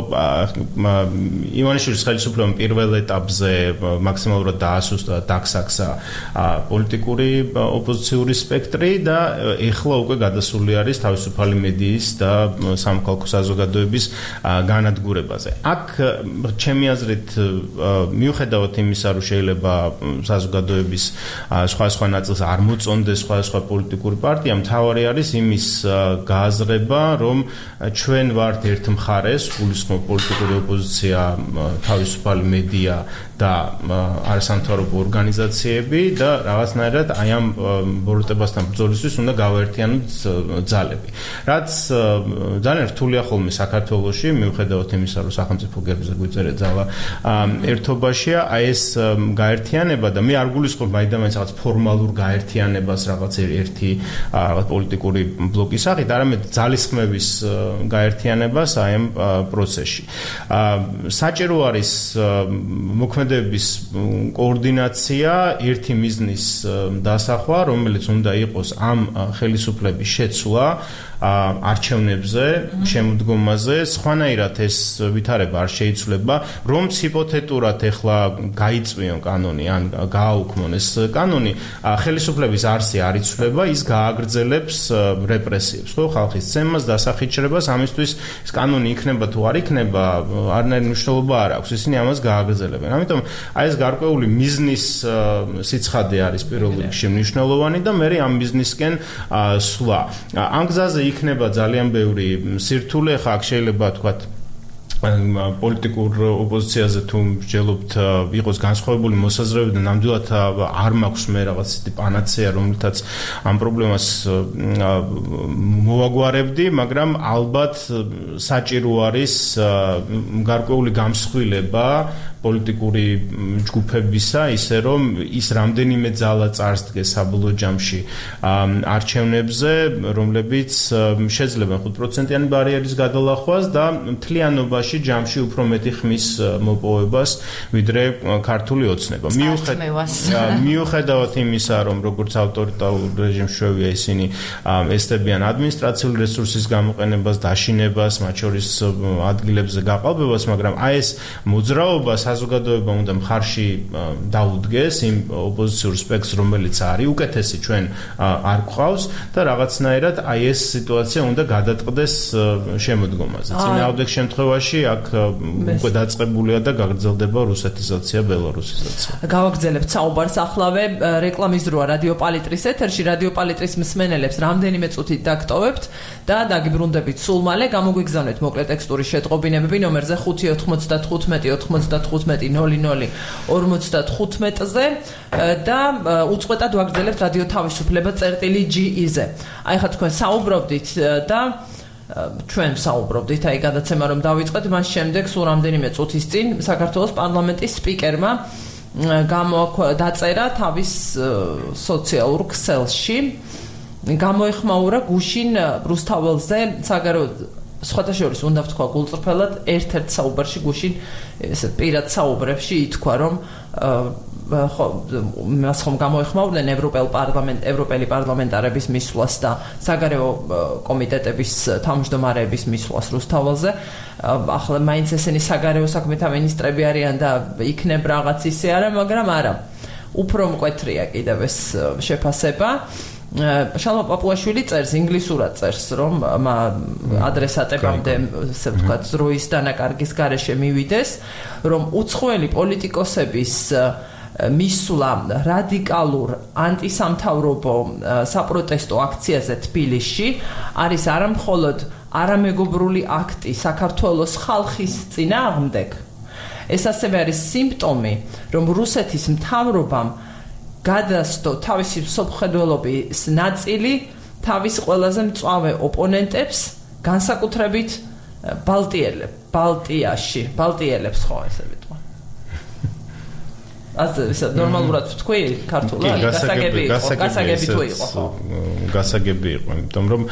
S3: ივანიშვილის ხელისუფლებამ პირველ ეტაპზე მაქსიმალურად დაასუსტა დაგსახსა პოლიტიკური ოპოზიციური სპექტრი და ეხლა უკვე გადასული არის თავისუფალი მედიის და სამოქალაქო საზოგადოების განადგურებაზე. აქ ჩემი აზრით მიუხედავად იმისა, რომ შეიძლება საზოგადოების სხვა ნაწილს არ მოწონდეს სხვა პოლიტიკური პარტია, მთავარი არის იმის გააზრება, რომ ჩვენ ვართ ერთ მხარეს, გულისხმობ პოლიტიკური ოპოზიცია, თავისუფალი მედია და არასამთავრობო ორგანიზაციები და რაღაცნაირად აი ამ ბოროტებასთან ბრძოლისთვის უნდა გავაერთიანოთ ძალები. რაც ძალიან რთულია ხოლმე საქართველოში, მიუხედავად იმისა, რომ სახელმწიფო გერბზე გვიწერეთ ძალა ერთობაშია, აი ეს გაერთიანება და მე არ გულისხმობ მაინდამაინც რაღაც ფორმალურ გაერთიანებას რაღაც ერთი რაღაც პოლიტიკური ბლოკის სახით, არამედ ძალისხმევის გაერთიანებას აი ამ პროცესში. საჭირო არის მოქმედებების კოორდინაცია, ერთი მიზნის დასახვა, რომელიც უნდა იყოს ამ ხელისუფლების შეცვლა არჩევნებზე, შემოდგომაზე, სხვანაირად ეს ვითარება არ შეიცვლება, რომ ჰიპოთეტურად ეხლა გაიწვიონ კანონი ან გააუქმონ ეს კანონი, ხელისუფლების არსი არ იცვლება, ის გააგრძელებს რეპრესიებს, ხო, ხალხის ცემას, დასახიჩრებას, ამისთვის ეს კანონი იქნება თუ არ იქნება, არანაირი მნიშვნელობა არ აქვს, ისინი ამას გააგრძელებენ. ამიტომ აი ეს გარკვეული მიზნის სიცხადე არის პირველ რიგში მნიშვნელოვანი და მე ამ მიზნისკენ სვლა. ამ გზაზე იქნება ძალიან ბევრი სირთულე, ხა აქ შეიძლება თქვათ პოლიტიკურ ოპოზიციაზე თუ მსჯელობთ იყოს განსხვავებული მოსაზრებები და ნამდვილად არ მაქვს მე რაღაც პანაცეა რომელთაც ამ პრობლემას მოვაგვარებდი, მაგრამ ალბათ საჭირო არის გარკვეული გამსხვილება პოლიტიკური ჯგუფებისა, ისე რომ ის რამდენიმე ძალა წარსდგეს საბოლოო ჯამში არჩევნებზე, რომლებიც შეძლებენ 5%-იანი ბარიერის გადალახვას და მთლიანობაში ჯამში უფრო მეტი ხმის მოპოვებას, ვიდრე ქართული ოცნება. მიუხედავად იმისა, რომ როგორც ავტორიტარულ რეჟიმს შევია ისინი ესწრებიან ადმინისტრაციული რესურსის გამოყენებას, დაშინებას, მათ შორის ადგილებზე გაყალბებას, მაგრამ აი ეს მოძრაობა საზოგადოება უნდა მხარში დაუდგეს იმ ოპოზიციურ სპექტრს, რომელიც არის უკეთესი ჩვენ არ გვყავს და რაღაცნაირად აი ეს სიტუაცია უნდა გადატყდეს შემოდგომაზე. წინააღმდეგ შემთხვევაში აქ უკვე დაწყებულია და გაგრძელდება რუსეთიზაცია, ბელორუსიზაცია.
S1: გავაგრძელებთ საუბარსახლავე რეკლამის დროა რადიო პალიტრის ეთერში, რადიო პალიტრის მსმენელებს რამდენიმე წუთით დაგტოვებთ და დაგიბრუნდებით სულ მალე, გამოგვიგზავნეთ მოკლე ტექსტური შეტყობინებები ნომერზე 595-00-55-00-55-ზე და უწყვეტად ვაგრძელებთ რადიო თავისუფლება წერტილი.ge-ზე. აი ხა თქვენ საუბრობდით და ჩვენ საუბრობდით, აი გადაცემა რომ დავიწყეთ, მას შემდეგ სულ რამდენიმე წუთის წინ საქართველოს პარლამენტის სპიკერმა დაწერა თავის სოციალურ ქსელში. გამოეხმაურა გუშინ რუსთაველზე საგარეო სხვათა შორის უნდა ვთქვა გულწრფელად ერთ-ერთ საუბარში გუშინ პირად საუბრებში ითქვა რომ მას ხომ გამოეხმაურდნენ ევროპელი პარლამენტარების მისვლას და საგარეო კომიტეტების თავმჯდომარეების მისვლას რუსთაველზე. ახლა მაინც ესენი საგარეო საქმეთა მინისტრები არიან და იქნებ რაღაც ისე არა, მაგრამ არა. უფრო მკვეთრია კიდევ ეს შეფასება. შალვა პაპუაშვილი წერს ინგლისურად წერს რომ ადრესატებამდე ესე ვთქვათ დროის დანაკარგის გარეშე მივიდეს რომ უცხოელი პოლიტიკოსების მისვლა რადიკალურ ანტისამთავრობო საპროტესტო აქციაზე თბილისში არის არამხოლოდ არამეგობრული აქტი საქართველოს ხალხის წინააღმდეგ ეს ასევე არის სიმპტომი რომ რუსეთის მთავრობამ გადასდო თავისი მსოფლმხედველობის ნაწილი თავის ყველაზე მწვავე ოპონენტებს განსაკუთრებით ბალტიელებს ხო ესე ვიტყვა. ასე ნორმალურად ვთქვი ქართულად გასაგები თუ იყო ხო?
S3: გასაგები იყო, იმიტომ რომ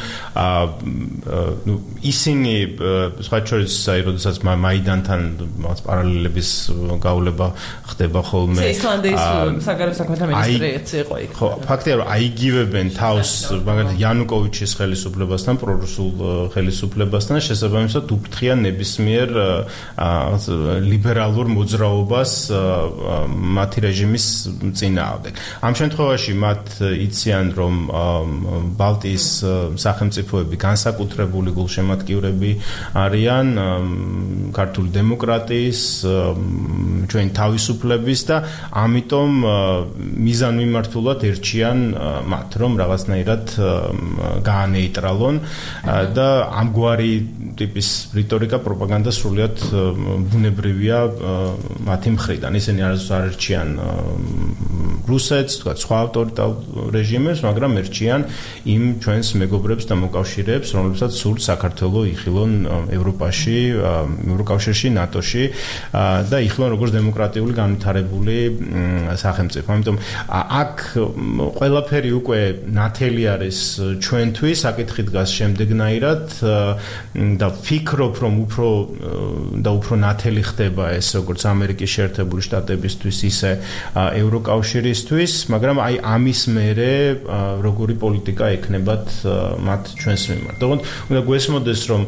S3: ისინი სხვა შორის აი როდესაც მაიდანთან პარალელების გაულება ხდება ხოლმე
S1: ისლანდიის საგარეო საქმეთა მინისტრიც იყო იქ.
S3: ხო, ფაქტია რომ აიგივებენ თავს მაგალითად იანუკოვიჩის ხელისუფლებასთან, პრორუსულ ხელისუფლებასთან შესაბამისად უფრთხიან ნებისმიერ ლიბერალურ მოძრაობას მათი რეჟიმის წინააღმდეგ. ამ შემთხვევაში მათ იციან რომ ბალტიის სახელმწიფოები განსაკუთრებული გულშემატკივრები არიან ქართული დემოკრატიის, ჩვენ თავისუფლების და ამიტომ მიზანმიმართულად ერჩიან მათ, რომ რაღაცნაირად გაანეიტრალონ და ამგვარი ტიპის რიტორიკა, პროპაგანდა სრულიად ბუნებრივია მათი მხრიდან. ისინი არ ერჩიან რუსეთს, თქვა სხვა ავტორიტარ რეჟიმებს, მაგრამ ერჩიან იმ ჩვენს მეგობრებს და მოკავშირეებს, რომლებსაც სურთ საქართველოს იხილონ ევროპაში, ევროკავშირში, ნატოში და იხილონ როგორც დემოკრატიული განვითარებული სახელმწიფო. ამიტომ აქ ყველაფერი უკვე ნათელი არის ჩვენთვის, საკითხი დგას შემდეგნაირად და ვფიქრობ, რომ უფრო ნათელი ხდება ეს როგორც ამერიკის შეერთებული შტატებისთვის, ისე ევროკავშირისთვის, მაგრამ აი ამის მერე როგორი პოლიტიკა ექნებათ მათ ჩვენს მიმართ. თუმცა უნდა გვესმოდეს, რომ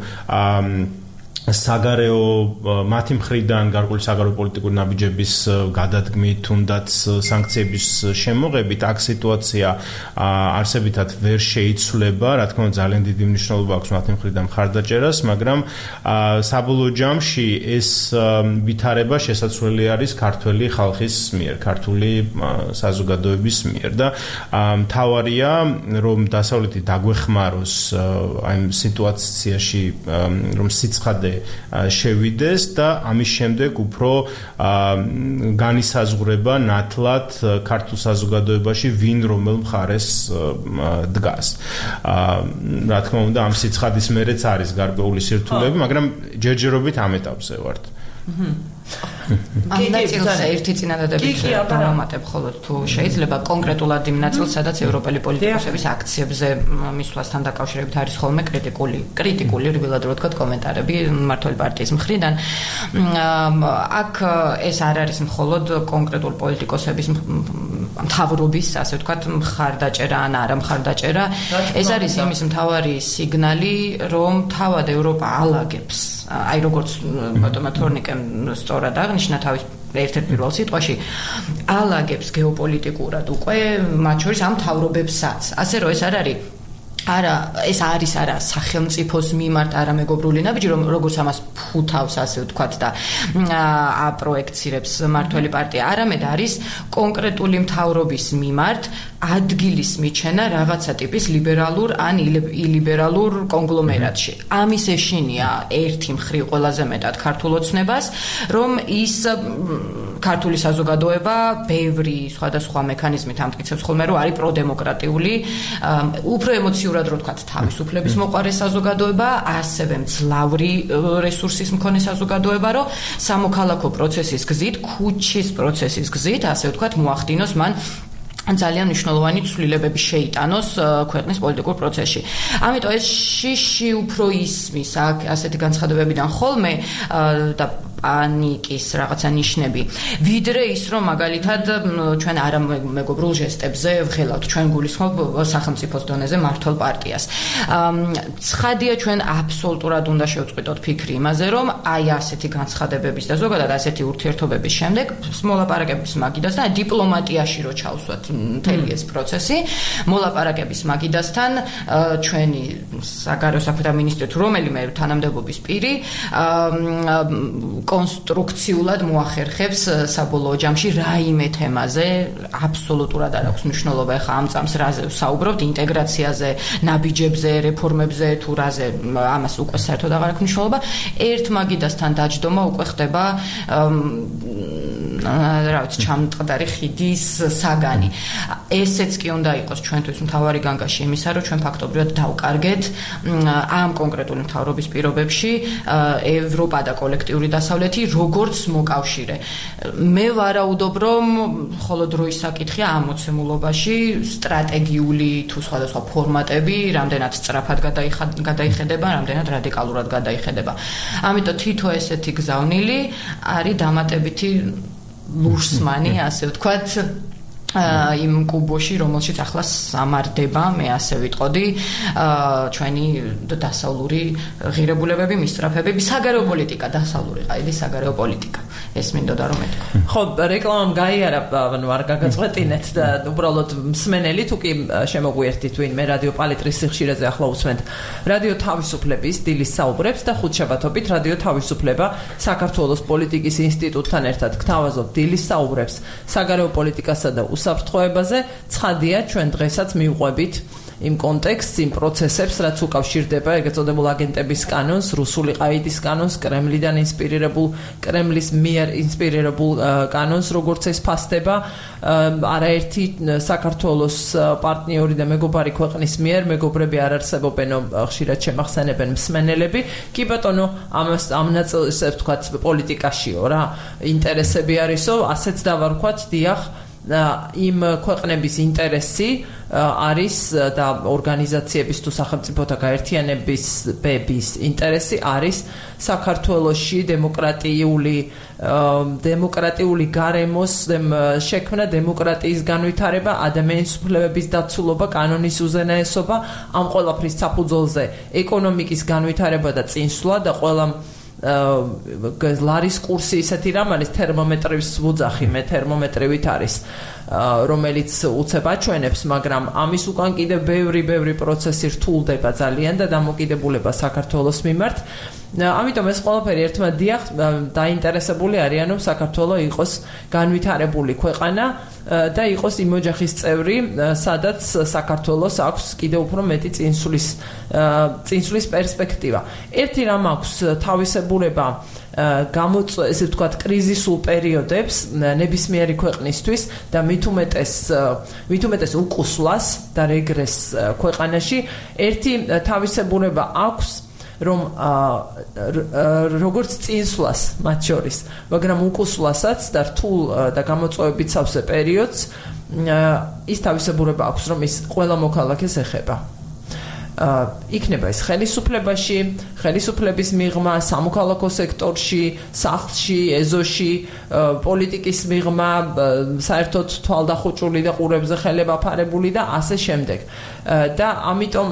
S3: საგარეო მათი მხრიდან გარკვეული საგარეო პოლიტიკური ნაბიჯების გადადგმით, თუნდაც სანქციების შემოღებით, აქ სიტუაცია არსებითად ვერ შეიცვლება, რა თქმა უნდა ძალიან დიდი მნიშვნელობა აქვს მათი მხრიდან მხარდაჭერას, მაგრამ საბოლოო ჯამში ეს ვითარება შესაძლებელი არის ქართველი ხალხის მიერ, ქართული საზოგადოების მიერ და მთავარია, რომ დასავლეთი დაგვეხმაროს აი სიტუაციაში, რომ სიცხადე შევიდეს და ამის შემდეგ უფრო განისაზღვრება ნათლად ქართულ საზოგადოებაში ვინ რომელ მხარეს დგას. რა თქმა უნდა ამ სიცხადის მერეც არის გარკვეული სირთულეები, მაგრამ ჯერჯერობით ამ ეტაპზე ვართ.
S2: ამ ნაწილს ერთი წინადადებით დავამატებ მხოლოდ თუ შეიძლება კონკრეტულად იმ ნაწილს, სადაც ევროპელი პოლიტიკოსების აქციებზე მისვლასთან დაკავშირებით არის ხოლმე კრიტიკული რბილად რო ვთქვათ კომენტარები მმართველი პარტიის მხრიდან. აქ ეს არ არის მხოლოდ კონკრეტულ პოლიტიკოსების მთავრობის, ასე ვთქვათ, მხარდაჭერა ან არა მხარდაჭერა, ეს არის იმის მთავარი სიგნალი, რომ თავად ევროპა ალაგებს. აი როგორც ბატონმა თორნიკემ სწორად აღნიშნა თავის ერთ-ერთ პირველ სიტყვაში, ალაგებს გეოპოლიტიკურად უკვე მათ შორის ამ მთავრობებსაც. ასე რომ ეს არ არის ეს არის არა სახელმწიფოს მიმართ არამეგობრული ნაბიჯი, როგორც ამას ფუთავს, ასე ვთქვათ და აპროექცირებს მმართველი პარტია, არამედ არის კონკრეტული მთავრობის მიმართ ადგილის მიჩენა რაღაცა ტიპის ლიბერალურ ან ილიბერალურ კონგლომერატში. ამის ეშინია ერთი მხრივ ყველაზე მეტად ქართულ ოცნებას, რომ ის ქართული საზოგადოება ბევრი სხვადასხვა მექანიზმით ამტკიცებს ხოლმე, რომ არის პროდემოკრატიული, უფრო ემოციურად რო ვთქვათ, თავისუფლების მოყვარე საზოგადოება, ასევე მძლავრი რესურსის მქონე საზოგადოება, რომ სამოქალაქო პროცესის გზით, ქუჩის პროცესის გზით, ასე ვთქვათ, მოახდინოს მან ძალიან მნიშვნელოვანი ცვლილებები შეიტანოს ქვეყნის პოლიტიკურ პროცესში. ამიტომ ეს შიში უფრო ისმის ასეთი განცხადებებიდან ხოლმე და პანიკის რაღაცა ნიშნები. ვიდრე ის, რომ მაგალითად ჩვენ არ მეგობრულ ჟესტებზე ვღელავთ, ჩვენ გულისხმობ სახელმწიფოს დონეზე მართლ პარტიას. ცხადია, ჩვენ აბსოლუტურად უნდა შევწყვიტოთ ფიქრი იმაზე, რომ აი ასეთი განცხადებების და ზოგადად ასეთი ურთიერთობების შემდეგ მოლაპარაკების მაგიდასთან დიპლომატიაში რო ჩავსვათ მთელი ეს პროცესი, მოლაპარაკების მაგიდასთან ჩვენი საგარეო საქმეთა მინისტრი თუ რომელიმე თანამდებობის პირი კონსტრუქციულად მოახერხებს საბოლოო ჯამში რაიმე თემაზე, აბსოლუტურად არ აქვს მნიშვნელობა ახლა ამ წამს რაზე ვსაუბრობთ, ინტეგრაციაზე, ნაბიჯებზე, რეფორმებზე თუ რაზე, ამას უკვე საერთოდ აღარ აქვს მნიშვნელობა. ერთ მაგიდასთან დაჯდომა უკვე ხდება რა ვიცი, ჩამტყდარი ხიდის საგანი. ესეც კი უნდა იყოს ჩვენთვის მთავარი განგაში იმისა, რომ ჩვენ ფაქტობრივად დავკარგეთ ამ კონკრეტული მთავრობის პირობებში ევროპა და კოლექტიური დასავლეთი როგორც მოკავშირე. მე ვარაუდობ, რომ მხოლოდ დროის საკითხია ამ მოცემულობაში სტრატეგიული თუ სხვადასხვა ფორმატები რამდენად სწრაფად გადაიხედება, რამდენად რადიკალურად გადაიხედება. ამიტომ თითო ესეთი გზავნილი არის დამატებითი ლურსმანი, ასე ვთქვათ, იმ კუბოში, რომელშიც ახლა სამარდება, მე ასე ვიტყოდი, ჩვენი დასავლური ღირებულებები, მისწრაფებები, საგარეო პოლიტიკა, დასავლური ყაიდი საგარეო პოლიტიკა. ეს მინდოდა რომ მეთქვა.
S1: ხო, რეკლამამ გაიარა, ანუ არ გაგაწყვეტინეთ და უბრალოდ მსმენელი თუ კი შემოგვიერთით ვინმე რადიო პალიტრის სიხშირეზე ახლა უსმენთ რადიო თავისუფლების დილის საუბრებს და ხუთშაბათობით რადიო თავისუფლება საქართველოს პოლიტიკის ინსტიტუტთან ერთად გთავაზობ დილის საუბრებს საგარეო პოლიტიკასა და უსაფრთხოებაზე. ცხადია, ჩვენ დღესაც მივყვებით იმ კონტექსტს, იმ პროცესებს, რაც უკავშირდება ეგრეთ წოდებულ აგენტების კანონს, რუსული ყაიდის კანონს, კრემლიდან ინსპირირებულ, კრემლის მიერ ინსპირირებულ კანონს, როგორც ეს ფასდება არაერთი საქართველოს პარტნიორი და მეგობარი ქვეყნის მიერ, მეგობრები არ არსებობენო, ხშირად შემახსენებენ მსმენელები. კი ბატონო, ამ ნაწილს ვთქვათ პოლიტიკაშიო რა, ინტერესები არისო, ასეც დავარქვათ, დიახ, იმ ქვეყნების ინტერესი არის და ორგანიზაციების თუ სახელმწიფოთა გაერთიანების ინტერესი არის საქართველოში დემოკრატიული გარემოს შექმნა, დემოკრატიის განვითარება, ადამიანის უფლებების დაცულობა, კანონის უზენაესობა, ამ ყველაფრის საფუძველზე ეკონომიკის განვითარება და წინსვლა და ყველა ლარის კურსი ისეთი რამ არის თერმომეტრის ვუძახი, მე თერმომეტრივით არის, რომელიც უცებ აჩვენებს, მაგრამ ამის უკან კიდევ ბევრი პროცესი რთულდება ძალიან და დამოკიდებულება საქართველოს მიმართ. ამიტომ ეს ყველაფერი ერთმანეთს დიახ დაინტერესებული არიან, რომ საქართველო იყოს განვითარებული ქვეყანა და იყოს იმ ოჯახის წევრი, სადაც საქართველოს აქვს კიდევ უფრო მეტი წინსვლის პერსპექტივა. ერთი რამ აქვს თავისებურება ესე ვთქვათ, კრიზისულ პერიოდებს ნებისმიერი ქვეყნისთვის და მით უმეტეს უკუსლას და რეგრესს ქვეყანაში, ერთი თავისებურება აქვს, რომ როგორც წინსვლას მათ შორის, მაგრამ უკუსვლასაც და რთულ და გამოწვევებით სავსე პერიოდს ის თავისებურება აქვს, რომ ის ყველა მოქალაქეს ეხება. იქნება ეს ხელისუფლებაში, ხელისუფლების მიღმა, სამოქალაქო სექტორში, სახლში, ეზოში, პოლიტიკის მიღმა, საერთოდ თვალდახუჭული და ყურებზე ხელებაფარებული და ასე შემდეგ. და ამიტომ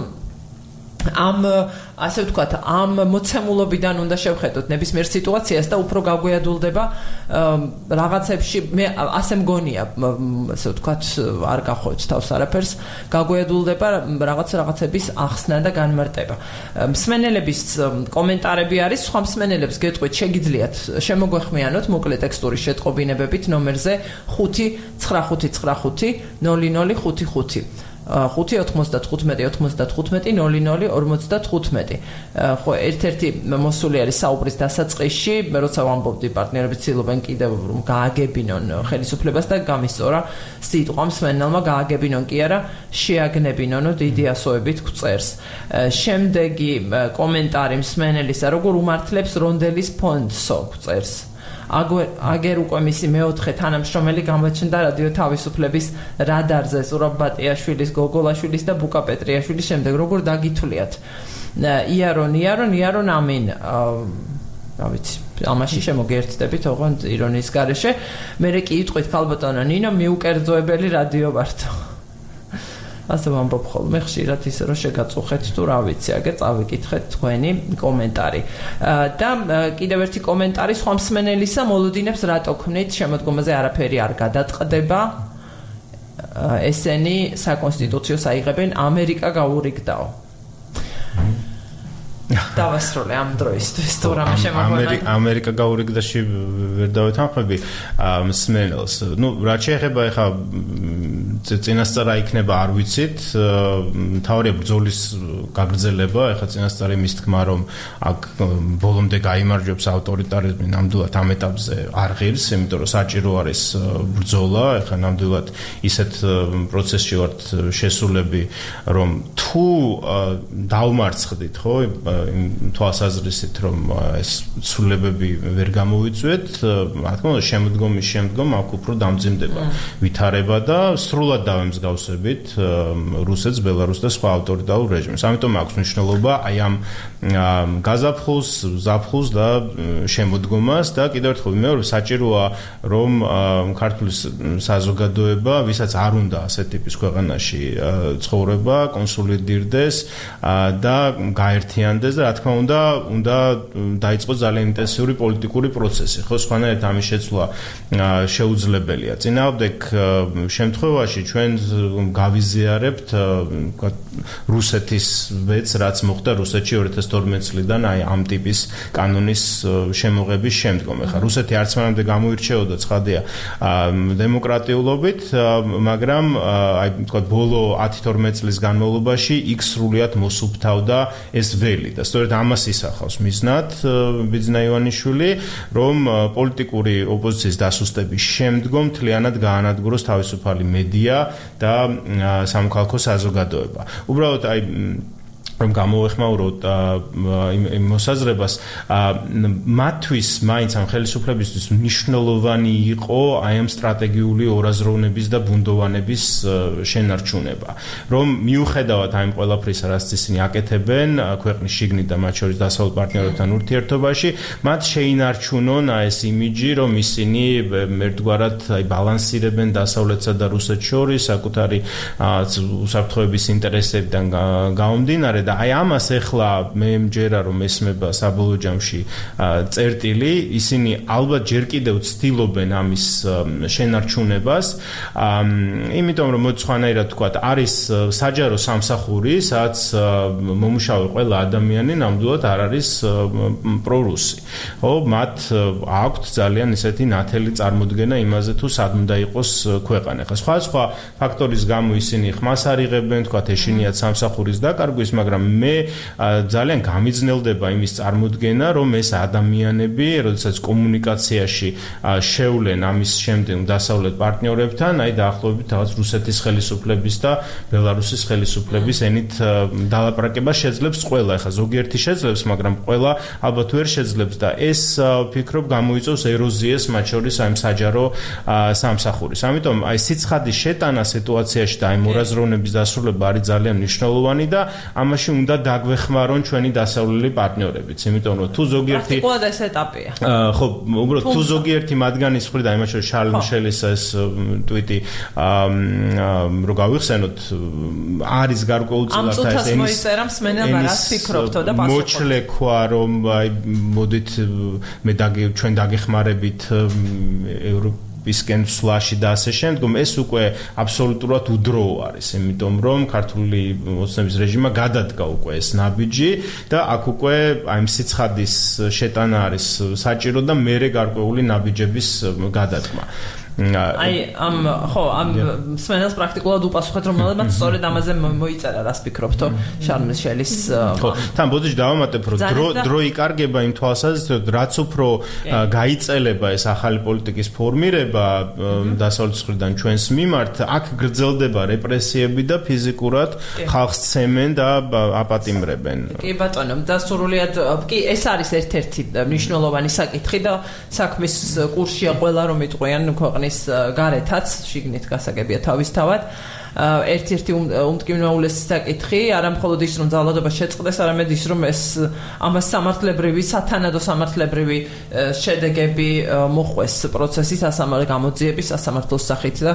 S1: ასე ვთქვათ, ამ მოცემულობიდან უნდა შევხედოთ ნებისმიერ სიტუაციას და უფრო გაგვიადულდება რაღაცებში, მე ასე მგონია, ასე ვთქვათ, არ გახოთ თავს არაფერს, გაგვიადულდება რაღაცების ახსნა და განმარტება. მსმენელების კომენტარები არის, სხვა მსმენელებს გეტყვით, შეგიძლიათ შემოგვეხმიანოთ მოკლე ტექსტური შეტყობინებებით ნომერზე 59595 0055. 5-95-95-00-55. ხო, ერთ-ერთი მოსული არის საუბრის დასაწყისში, როცა ვამბობდი პარტნიორები ცდილობენ კიდევ რომ გააგებინონ ხელისუფლებას და გამისწორა სიტყვა მსმენელმა გააგებინონ კი არა, შეაგნებინონო დიდი ასოებით გვწერს. შემდეგი კომენტარი მსმენელისა, როგორ უმართლებს რონდელის ფონდსო გვწერს. აგერ უკვე მისი მეოთხე თანამშრომელი გამოჩნდა რადიო თავისუფლების რადარზე, ზურაბ ბატიაშვილის, გოგოლაშვილის და ბუკა პეტრიაშვილის შემდეგ, როგორ დაგითვლიათ. იარონ ამინ, რა ვიცი, ამაში შემოგერთდებით, ოღონდ ირონიის გარეშე. მერე კი იტყვით ქალბატონო ნინო, მიუკერძოებელი რადიო ვართო. ასე ვამბობ ხოლმე ხშირად ისე რომ შეგაწუხეთ თუ რა ვიცი, აგერ წავიკითხეთ თქვენი კომენტარი. და კიდევ ერთი კომენტარი სხვა მსმენელისა მოლოდინებს რატო ქმნით შემოდგომაზე არაფერი არ გადატყდება. ესენი საკონსტიტუციოს აიღებენ ამერიკა გაურიგდაო. დავასრულე ამ დროისთვის თუ რამე შემოგვეღება.
S3: ამერიკა გაურიგდაში ვერ დავეთანხმები მსმენელს. ნუ რაც შეეხება ეხა წინასწარ იქნება არ ვიცით, თავარია ბრძოლის გაგრძელება, ეხა წინასწარ იმის თქმა რომ აქ ბოლომდე გაიმარჯვებს ავტორიტარიზმი ნამდვილად ამ ეტაპზე არ ღირს, იმიტომ რომ საჭირო არის ბრძოლა, ეხა ნამდვილად ისეთ პროცესში ვართ შესულები, რომ თუ დავმარცხდით, ხო, თვალსაზრისით რომ ეს ცვლილებები ვერ გამოვიწვიეთ, რა თქმა უნდა შემდგომის შემდგომ აქ უფრო დამძიმდება ვითარება და სრულად დავემსგავსებით რუსეთს, ბელარუსს და სხვა ავტორიტარულ რეჟიმს. ამიტომ აქვს მნიშვნელობა აი ამ გაზაფხულს, ზაფხულს და შემოდგომას და კიდევ ერთხელ მეორე საჭიროა რომ ქართული საზოგადოება, ვისაც არ უნდა ასეთ ტიპის ქვეყანაში ცხოვრება, კონსოლიდირდეს და გაერთიანდეს და რა თქმა უნდა დაიწყოს ძალიან ინტენსიური პოლიტიკური პროცესი. ხო, სხვანაირად ამის შეცვლა შეუძლებელია. წინააღმდეგ შემთხვევაში ჩვენ გავიზიარებთ რუსეთის ვეცს, რაც მოხდა რუსეთში 2012 წლიდან აი ამ ტიპის კანონის შემოღების შემდგომ. ეხლა რუსეთი არც მანამდე გამოირჩეოდა ცხადია დემოკრატიულობით, მაგრამ აი თქვა ბოლო 10-12 წლის განმავლობაში იქ სრულიად მოსუფთავდა ეს ველი და სწორედ ამას ისახავს მიზნად ბიძინა ივანიშვილი, რომ პოლიტიკური ოპოზიციის დასუსტების შემდგომ მთლიანად გაანადგუროს თავისუფალი მედია და სამოქალაქო საზოგადოება. უბრალოდ აი რომ გამოვეხმაუროთ იმ მოსაზრებას, მათთვის მაინც ამ ხელისუფლებისთვის მნიშვნელოვანი იყო აი ამ სტრატეგიული ორაზროვნების და ბუნდოვანების შენარჩუნება. რომ მიუხედავად აი ამ ყველაფრისა, რაც ისინი აკეთებენ ქვეყნის შიგნით და მათ შორის დასავლეთ პარტნიორებთან ურთიერთობაში, მათ შეინარჩუნონ აი ეს იმიჯი, რომ ისინი ერთგვარად აი ბალანსირებენ დასავლეთსა და რუსეთს შორის საკუთარი უსაფრთხოების ინტერესებიდან გამომდინარე და აი ამას ეხლა მე მჯერა რომ ესმება საბოლოო ჯამში წერტილი, ისინი ალბათ ჯერ კიდევ ცდილობენ ამის შენარჩუნებას, იმიტომ რომ მოძხვანაირად თქვათ არის საჯარო სამსახური, სადაც მომუშავე ყველა ადამიანი ნამდვილად არ არის პრორუსი. ხო, მათ აქვთ ძალიან ისეთი ნათელი წარმოდგენა იმაზე თუ სად უნდა იყოს ქვეყანა. ხა სხვა ფაქტორის გამო ისინი ხმას არიღებენ, თქვათ ეშინიათ სამსახურის დაკარგვის, მაგრამ მე ძალიან გამიძნელდება იმის წარმოდგენა, რომ ეს ადამიანები, როდესაც კომუნიკაციაში შევლენ ამის შემდეგ დასავლეთ პარტნიორებთან, აი დაახლოებით რაღაც რუსეთის ხელისუფლების და ბელარუსის ხელისუფლების ენით დალაპარაკება შეძლებს ყველა. ეხლა ზოგიერთი შეძლებს, მაგრამ ყველა ალბათ ვერ შეძლებს და ეს ვფიქრობ გამოიწვევს ეროზიას მათ შორის აი საჯარო სამსახურის. ამიტომ აი სიცხადის შეტანა სიტუაციაში და აი მორაზროვნების დასრულება არის ძალიან მნიშვნელოვანი და ამაში უნდა დაგვეხმარონ ჩვენი დასავლელი პარტნიორებიც, იმიტომ რომ თუ ზოგიერთი
S1: პრაქტიკულად ეს ეტაპია.
S3: ხო, უბრალოდ თუ ზოგიერთი მათგანის მხრიდან, იმათ შორის შარლ მიშელის ეს ტვიტი რო გავიხსენოთ, არის გარკვეულწილად
S1: ეს ენის მოიწერა მსმენელმა რას ფიქრობთო და პასუხობთ.
S3: მოჩლექვა რომ აი მოდით მე ჩვენ დაგეხმარებით ისკენ სლაში და ასე შემდგომ, ეს უკვე აბსოლუტურად უდროო არის, იმიტომ რომ ქართული ოცნების რეჟიმმა გადადგა უკვე ეს ნაბიჯი და აქ უკვე აი სიცხადის შეტანა არის საჭირო და მერე გარკვეული ნაბიჯების გადადგმა.
S1: ამ სმენელს პრაქტიკულად უპასუხეთ, რომელმაც სწორედ ამაზე მოიწერა, რას ფიქრობთო შარლ მიშელის.
S3: ხო, თან ბოდიში დავამატებ, რომ დრო იკარგება იმ თვალსაზრისით, რაც უფრო გაიწელება ეს ახალი პოლიტიკის ფორმირება დასავლეთის მხრიდან ჩვენს მიმართ, აქ გრძელდება რეპრესიები და ფიზიკურად ხალხს ცემენ და აპატიმრებენ.
S1: კი ბატონო, და სრულიად კი ეს არის ერთ-ერთი მნიშვნელოვანი საკითხი და საქმის კურსია ყველა რომ იტყვიან ქვეყნის გარეთაც, შიგნით გასაგებია თავისთავად. ერთ-ერთი უმტკივნეულესი საკითხი, არა მხოლოდ ის რომ ძალადობა შეწყდეს, არამედ ის რომ ეს ამას სამართლებრივი, სათანადო სამართლებრივი შედეგები მოხვეს პროცესის გამოძიების სასამართლოს სახით და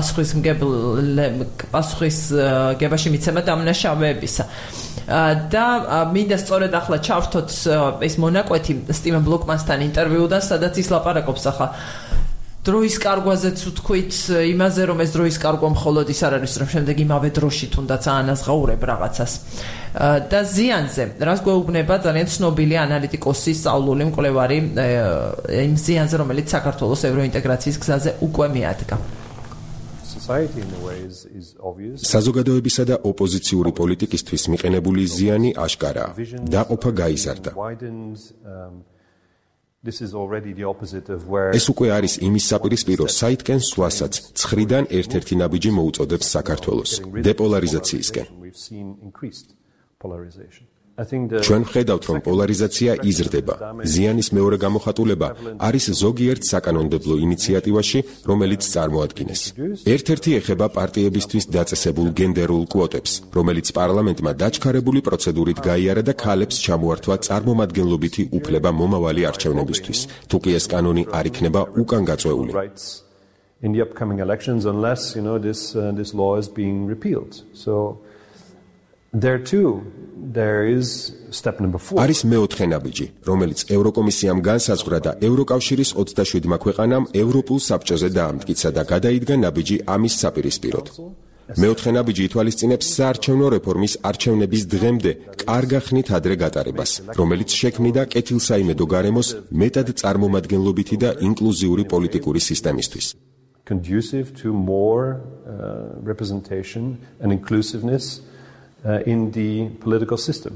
S1: პასუხისგებაში მიცემა დამნაშავეებისა. და მინდა სწორედ ახლა ჩავრთოთ ეს მონაკვეთი სტივენ ბლოკმანსთან ინტერვიუდან, სადაც ის ლაპარაკობს ახლა დროის კარგვაზეც ვთქვით იმაზე, რომ ეს დროის კარგვა მხოლოდ ის არ არის, რომ შემდეგ იმავე დროში თუნდაც აანაზღაურებ რაღაცას. და ზიანზე, რას გვეუბნება ძალიან ცნობილი ანალიტიკოსი, სწავლული მკვლევარი იმ ზიანზე, რომელიც საქართველოს ევროინტეგრაციის გზაზე უკვე მიადგა.
S4: საზოგადოებისა და ოპოზიციური პოლიტიკისთვის მიყენებული ზიანი აშკარაა. დაყოფა გაიზარდა. ეს უკვე არის იმის საპირისპირო, საითკენ სვლასაც ცხრიდან ერთ-ერთი ნაბიჯი მოუწოდებს საქართველოს დეპოლარიზაციისკენ. ჩვენ ვხედავთ, რომ პოლარიზაცია იზრდება. ზიანის მეორე გამოხატულება არის ზოგიერთ საკანონმდებლო ინიციატივაში, რომელიც წარმოადგინეს. ერთ-ერთი ეხება პარტიებისთვის დაწესებულ გენდერულ კვოტებს, რომელიც პარლამენტმა დაჩქარებული პროცედურით გაიარა და ქალებს ჩამოართვა წარმომადგენლობითი უფლება მომავალი არჩევნებისთვის, თუ კი ეს კანონი არ იქნება უკან გაწვეული.
S5: In the upcoming elections, unless this law is being repealed. So there too there is step number 4.
S4: არის მეოთხე ნაბიჯი, რომელიც ევროკომისიამ განსაზღვრა და ევროკავშირის 27-მა ქვეყანამ ევროპულ საბჭოზე დაამტკიცა და გადაიდგა ნაბიჯი ამის საპირისპიროდ. მეოთხე ნაბიჯი ითვალისწინებს საარჩევნო რეფორმის არჩევნების დღემდე კარგა ხნით ადრე გატარებას, რომელიც შექმნიდა კეთილსაიმედო გარემოს მეტად წარმომადგენლობითი და ინკლუზიური პოლიტიკური სისტემისთვის.
S5: Conducive to more representation and inclusiveness in the political system.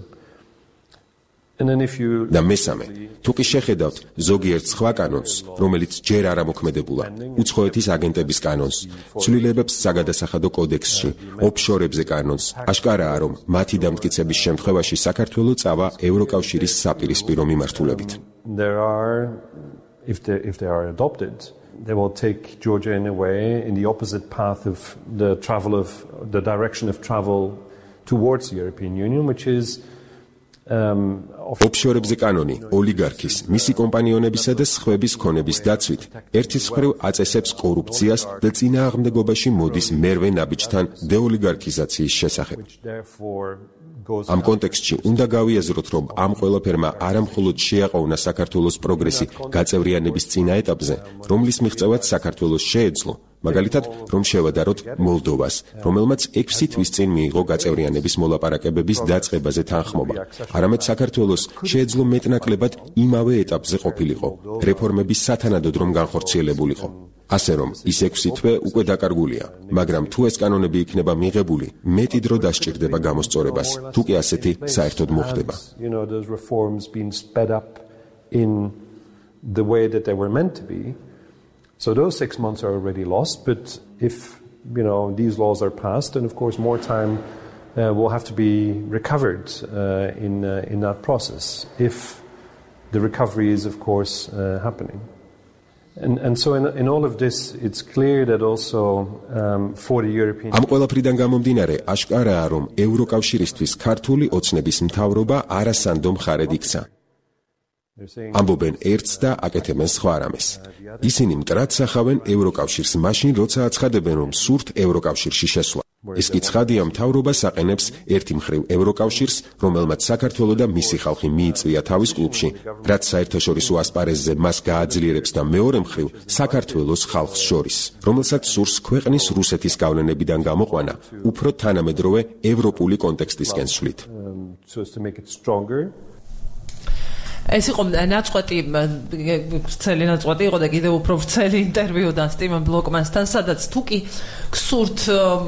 S5: And then if you
S4: და მესამე, თუ კი შეხედავთ ზოგიერთ სხვა კანონს, რომელიც ჯერ არ ამოქმედებულა, უცხოეთის აგენტების კანონს, ცვლილებებს საგადასახადო კოდექსში, ოფშორებზე კანონს, აშკარაა, რომ მათი დამტკიცების შემთხვევაში საქართველოს წავა ევროკავშირის საპირისპირო მიმართულებით.
S5: There are if they are adopted, they will take Georgia in a way in the opposite path of the direction of travel towards the European Union, which is
S4: ოფშორებზე კანონი ოლიგარქის, მისი კომპანიონებისა და სხვების ქონების დაცვით ერთის მხრივ აწესებს კორუფციას და წინააღმდეგობაში მოდის მერვე ნაბიჯთან დეოლიგარქიზაციის შესახებ. ამ კონტექსტში უნდა გავიაზროთ, რომ ამ ყველაფერმა არამხოლოდ შეაყოვნა საქართველოს პროგრესი გაწევრიანების წინა ეტაპზე, რომლის მიღწევაც საქართველოს შეეძლო, მაგალითად, რომ შევადაროთ მოლდოვას, რომელმაც 6 თვის წინ მიიღო გაწევრიანების მოლაპარაკებების დაწყებაზე თანხმობა. არამედ საქართველოს შეეძლო მეტნაკლებად იმავე ეტაპზე ყოფილიყო, რეფორმების სათანადოდ რომ განხორციელებულიყო. ასე რომ, ის 6 თვე უკვე დაკარგულია, მაგრამ თუ ეს კანონები იქნება მიღებული, მეტი დრო დასჭირდება გამოსწორებას, თუ კი ასეთი საერთოდ მოხდება.
S5: So those 6 months are already lost, but if these laws are passed, then of course more time will have to be recovered in that process, if the recovery is of course happening. And so in all of this, it's clear that also for the European.
S4: ამ ყველაფრიდან გამომდინარე, აშკარაა, რომ ევროკავშირისთვის ქართული ოცნების მთავრობა არასანდო მხარედ იქცა. ამბობენ ერთს და აკეთებენ სხვა რამეს. ისინი მტრად სახავენ ევროკავშირს მაშინ, როცა აცხადებენ, რომ სურთ ევროკავშირში შესვლა. ეს კი ცხადია, მთავრობას აყენებს ერთი მხრივ ევროკავშირს, რომელმაც საქართველოს და მისი ხალხი მიიწვია თავის კლუბში, რაც საერთაშორისო ასპარეზზე მას გააძლიერებს და მეორე მხრივ საქართველოს ხალხს შორის, რომელსაც სურს ქვეყნის რუსეთის გავლენებიდან გამოყვანა, უფრო თანამედროვე ევროპული კონტექსტისკენ სვლით.
S1: ეს იყო ნაწყვეტი ვრცელი ნაწყვეტი იყო და კიდევ უფრო ვრცელი ინტერვიუდან სტივენ ბლოკმანსთან, სადაც თუკი გსურთ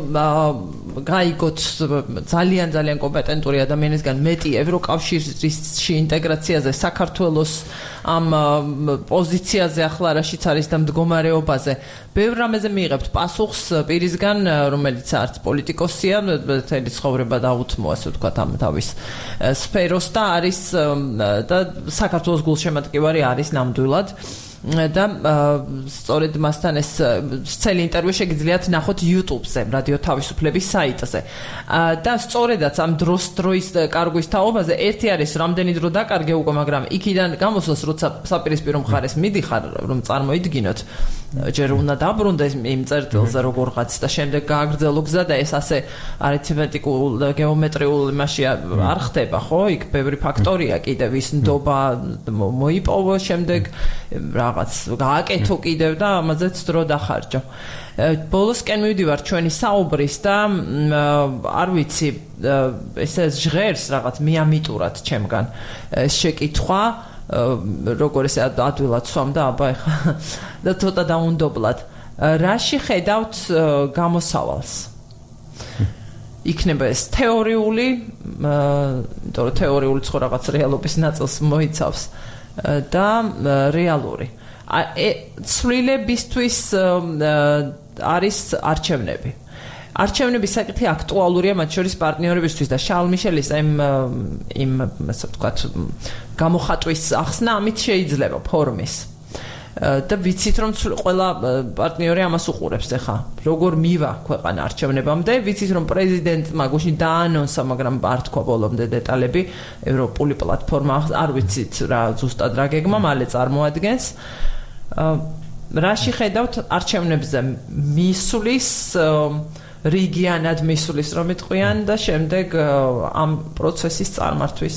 S1: გაიგოთ ძალიან კომპეტენტური ადამიანისგან მეტი ევროკავშირში ინტეგრაციაზე, საქართველოს ამ პოზიციაზე ახლა რაშიც არის და მდგომარეობაზე, ბევრ რამეზე მიიღებთ პასუხს პირისგან, რომელიც არც პოლიტიკოსია, მთელი ცხოვრება დაუთმო, ასე ვთქვათ, ამ თავის სფეროს და არის და საქართველოს გულშემატკივარი არის ნამდვილად და სწორედ მასთან ეს წელი ინტერვიუ შეგიძლიათ ნახოთ YouTube-ზე, რადიო თავისუფლების საიტზე. და სწორედაც ამ დროის კარგვის თაობაზე ერთი არის რამდენი დრო დაკარგე უკვე, მაგრამ იქიდან გამოსვლას როცა საპირისპირო მხარეს მიდიხარ, რომ წარმოიდგინოთ, ჯერ უნდა დაბრუნდეს იმ წერტილზე როგორღაც და შემდეგ გააგრძელო გზა და ეს ასე არითმეტიკულ გეომეტრიულ იმაში არ ხდება, ხო? იქ ბევრი ფაქტორია კიდევ ის ნდობა მოიპოვო შემდეგ რაღაც გააკეთო კიდევ და ამაზეც დრო დახარჯო. ბოლოსკენ მივდივარ ჩვენი საუბრის და არ ვიცი ესე ჟღერს რაღაც მიამიტურად ჩემგან ეს შეკითხვა როგორ ესე ადვილად სვამ და აბა ეხა და ცოტა დაუნდობლად რაში ხედავთ გამოსავალს იქნება ეს თეორიული იმიტომ რომ თეორიული ხო რაღაც რეალობის ნაწილს მოიცავს და რეალური ცვლილებისთვის არის არჩევნები. არჩევნების საკითხი აქტუალურია მათ შორის პარტნიორებისთვის და შარლ მიშელის იმ ასე ვთქვათ გამოხატვის ახსნა ამით შეიძლება ფორმის. და ვიცით რომ ყველა პარტნიორი ამას უყურებს ახლა როგორ მივა ქვეყანა არჩევნებამდე ვიცით რომ პრეზიდენტმა გუშინ დაანონსა მაგრამ არ თქვა ბოლომდე დეტალები ევროპული პლატფორმა არ ვიცით რა ზუსტად რა გეგმა მალე წარმოადგენს რაში ხედავთ არჩევნებზე მისulis რეგიონად მისulis რომ იტყვიან და შემდეგ ამ პროცესის წარმართვის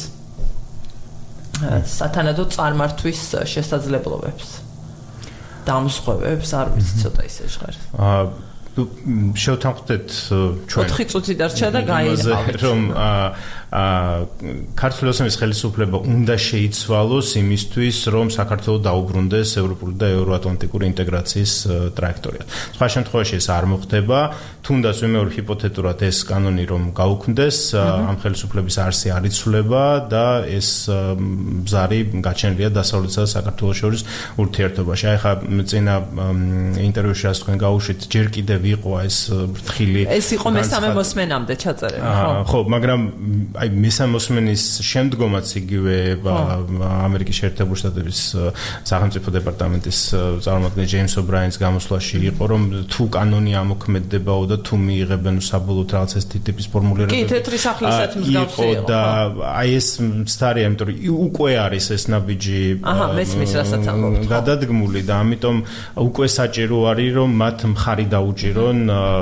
S1: სათანადო წარმართვის შესაძლებლობებს დამსხვევებს არ ვიცი ცოტა ისე ჟღერს შევთანხმდეთ ჩვენ 4 წუთი დარჩა და გაიღავთ
S3: რომ ქართულოსების ხელისუფლება უნდა შეიცვალოს იმისთვის რომ საქართველოს დაუბრუნდეს ევროპული და ევროატლანტიკური ინტეგრაციის ტრაექტორია. სხვა შემთხვევაში ეს არ მოხდება, თუნდაც ვიმეორებ ჰიპოთეტურად ეს კანონი რომ გაუქმდეს, ამ ხელისუფლების არსი არ იცვლება და ეს ბზარი გაჩენილია დასავლეთსა და საქართველოს შორის ურთიერთობაში. აი ხა წინა ინტერვიუში რაც თქვენ გაუშვით, ჯერ კიდევ იყო ეს ფრთხილი
S1: ეს იყო მესამე მოსმენამდე ჩაწერილი
S3: ხო მაგრამ აი მესამე მოსმენის შემდგომაც იგივე ამერიკის შეერთებული შტატების სახელმწიფო დეპარტამენტის წარმომადგენელი ჯეიმს ობრაინის გამოსვლაში იყო რომ თუ კანონი ამოქმედებაო და თუ მიიღებენ საბოლოოდ რაღაც ეს ტიპის ფორმულირებები
S1: კი თეთრი სახლისაც მსგავსი იყო
S3: და აი ეს მცდარია იმიტომ რომ უკვე არის ეს ნაბიჯი
S1: მესმის რასაც ამბობთ
S3: გადადგმული და ამიტომ უკვე საჭირო არის რომ მათ მხარი დაუჭირონ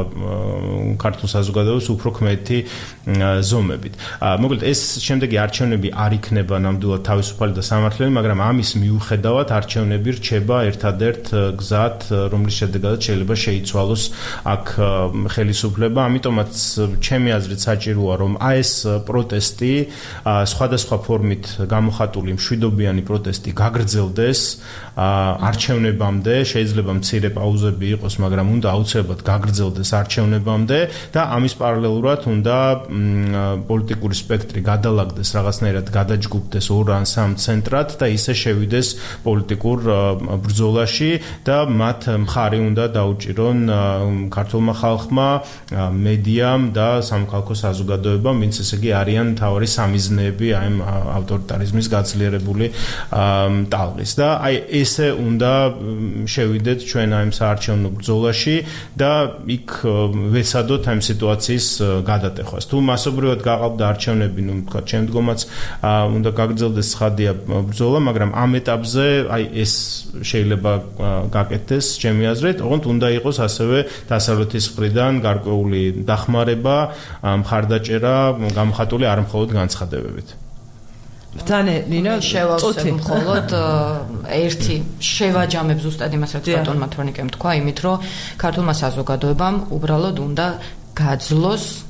S3: ქართულ საზოგადოებას უფრო ქმეთი ზომებით. მოკლედ ეს შემდეგი არჩევნები არ იქნება ნამდვილად თავისუფალი და სამართლიანი, მაგრამ ამის მიუხედავად არჩევნები რჩება ერთადერთ გზად, რომლის შედეგადაც შეიძლება შეიცვალოს აქ ხელისუფლება. ამიტომაც ჩემი აზრით საჭიროა რომ ეს პროტესტი სხვადასხვა ფორმით გამოხატული მშვიდობიანი პროტესტი გაგრძელდეს არჩევნებამდე, შეიძლება მცირე პაუზები იყოს, მაგრამ უნდა აუცილებლად გაგრძელდეს არჩევნებამდე და ამის პარალელურად უნდა პოლიტიკური სპექტრი გადალაგდეს რაღაცნაირად გადაჯგუფდეს 2 ან 3 ცენტრად და ისე შევიდეს პოლიტიკურ ბრძოლაში და მათ მხარი უნდა დაუჭირონ ქართულმა ხალხმა, მედიამ და სამოქალაქო საზოგადოებამ, ვინც ესე იგი არიან მთავარი სამიზნეები აი ავტორიტარიზმის გაძლიერებული ტალღის და აი ესე უნდა შევიდეთ ჩვენ აი საარჩევნო ბრძოლაში და იქ ვეცადოთ აი სიტუაციის გადატეხვას. თუ მასობრივად გაყავდა არჩევნები, ნუ თქვა, შემდგომაც უნდა გაგრძელდეს ცხადია ბრძოლა, მაგრამ ამ ეტაპზე აი ეს შეიძლება გაკეთდეს, ჩემი აზრით, ოღონდ უნდა იყოს ასევე დასავლეთის მხრიდან გარკვეული დახმარება, მხარდაჭერა, გამოხატული არ მხოლოდ განცხადებებით.
S1: ბრძანე ნინო
S2: შევავსებ მხოლოდ ერთი შევაჯამებ ზუსტად იმას რაც ბატონმა თორნიკემ თქვა, იმით რომ ქართულმა საზოგადოებამ უბრალოდ უნდა გაძლოს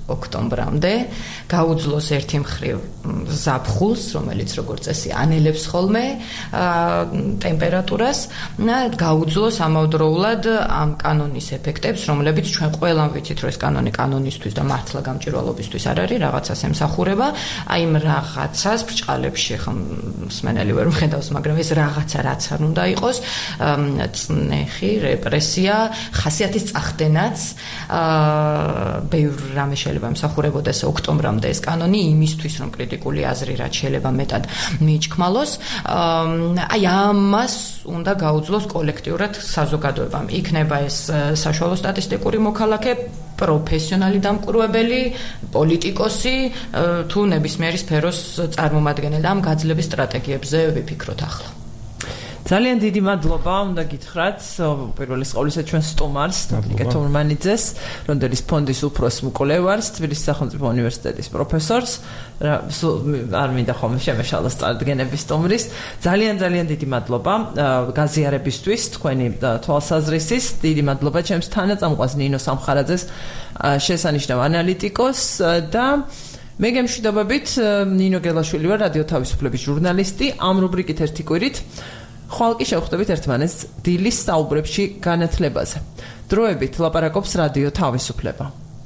S2: ოქტომბრამდე გაუძლოს ერთი მხრივ ზაფხულს, რომელიც როგორც წესი ანელებს ხოლმე ტემპერატურას, გაუძლოს ამავდროულად ამ კანონის ეფექტებს, რომლებიც ჩვენ ყველამ ვიცით, რომ ეს კანონი კანონისთვის და მართლა გამჭვირვალობისთვის არ არის, რაღაცას ემსახურება, აი იმ რაღაცას ბრჭყალებში ხომ მსმენელი ვერ მხედავს, მაგრამ ეს რაღაცა რაც არ უნდა იყოს, წნეხი, რეპრესია, ხასიათის წახდენაც, ბევრ რამე შეიძლება ემსახურებოდეს ოქტომბრამდე ეს კანონი იმისთვის, რომ კრიტიკული აზრი რაც შეიძლება მეტად მიიჩქმალოს, აი ამას უნდა გაუძლოს კოლექტიურად საზოგადოებამ. იქნება ეს საშუალო სტატისტიკური მოქალაქე, პროფესიონალი დამკვირვებელი, პოლიტიკოსი, თუ ნებისმიერი სფეროს წარმომადგენელი. ამ გაძლების სტრატეგიებზე ვიფიქროთ ახლა.
S1: ძალიან დიდი მადლობა უნდა გითხრათ პირველის ყოვლისა ჩვენ სტუმარს დოქტორ თურმანიძეს, რონდელის ფონდის უფროს მკვლევარს, თბილისის სახელმწიფო უნივერსიტეტის პროფესორს, არ მინდა ხოლმე შემეშალოს წარდგენების სტუმრის. ძალიან დიდი მადლობა გაზიარებისთვის, თქვენი თვალსაზრისის. დიდი მადლობა ჩემს თანაწამყვას ნინო სამხარაძეს, შესანიშნავ ანალიტიკოს და მე გემშვიდობებით ნინო გელაშვილი ვარ, რადიო თავისუფლების ჟურნალისტი. ამ რუბრიკით ერთი კვირით ხვალ კი შევხვდებით ერთმანეთს დილის საუბრებში განათლებაზე. დროებით ლაპარაკობს რადიო თავისუფლება.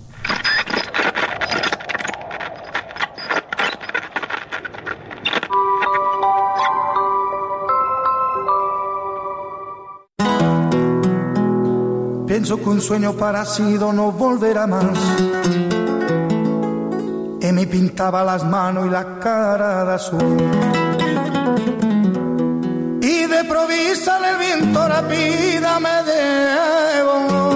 S6: Pienso que un sueño parecido no volverá más. Y me pintaba las manos y la cara de azul. Y de provisa el viento rápida me llevó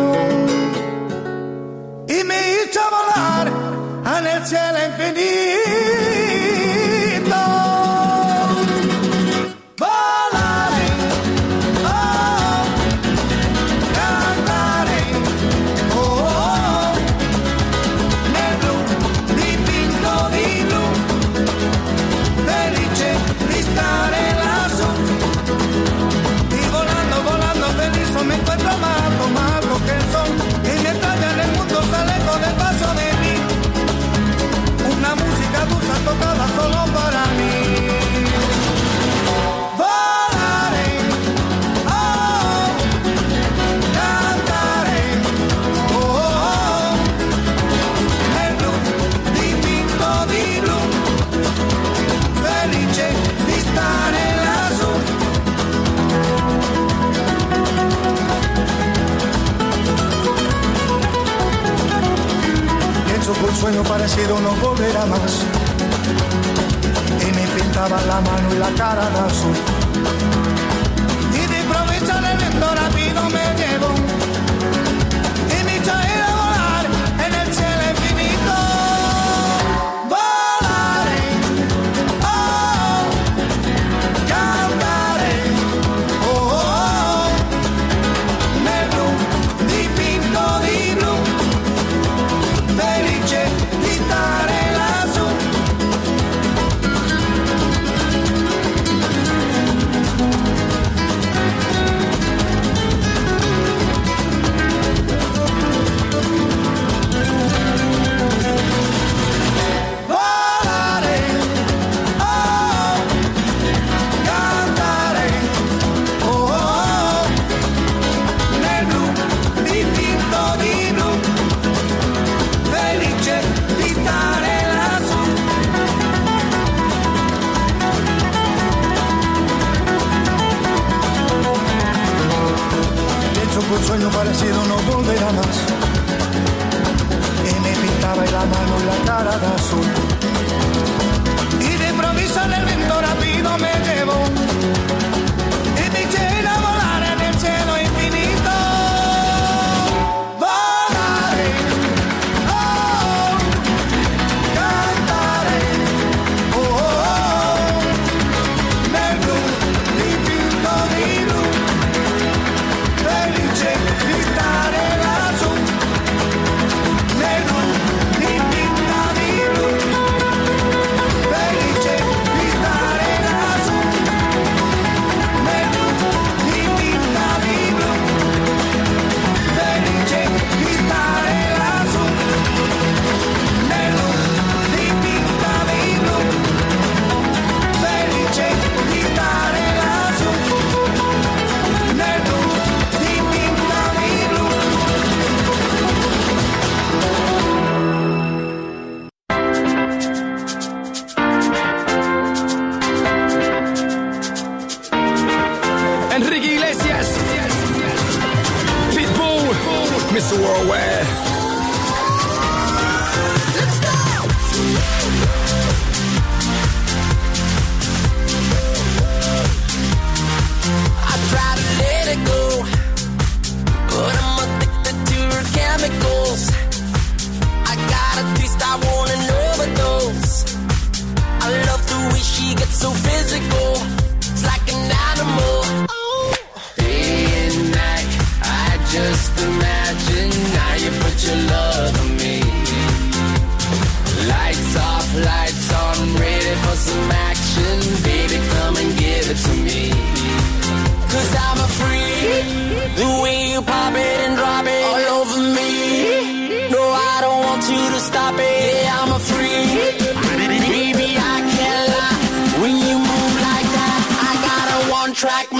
S6: y me hizo volar en el cielo infinito. Volaré, oh, cantaré, oh, negro, dipinto di blu, felice di stare lassù. Me encuentro más lo que son y mientras ya en el mundo se alejo del paso de mí, una música dulce tocada solo para mí. Volaré, oh, cantaré, oh, nel blu dipinto di blu, felice di stare lassù. Con sueño parecido no volverá más. Y me pintaba la mano y la cara de azul. Y de improviso el viento rápido me llevó y me hizo ir a volar en el cielo infinito. Volaré, oh, cantaré, oh, nel blu dipinto di blu, felice di stare lassù. Volare, oh, cantare, oh, nel blu dipinto di blu, felice di stare lassù. Pienso que un sueño parecido no volverá más. Y me pintaba la mano y la cara de azul. Y de improviso el viento rápido me llevó y me hizo ir a volar en el cielo infinito. Volaré, oh, cantaré, oh, nel blu dipinto di blu, felice di stare lassù. Nel blu dipinto di blu,
S7: nowhere. Let's go. I try to let it go, but I'm addicted to her chemicals. I got a taste, I want an overdose. I love the way she gets so physical. It's like an animal. Day and night, I just imagine how you put your love on me. Lights off, lights on, ready for some action. Baby, come and give it to me. 'Cause I'm a freak. The way you pop it and drop it all over me. No, I don't want you to stop it. Yeah, I'm a freak. Baby, I can't lie. When you move like that, I got a one-track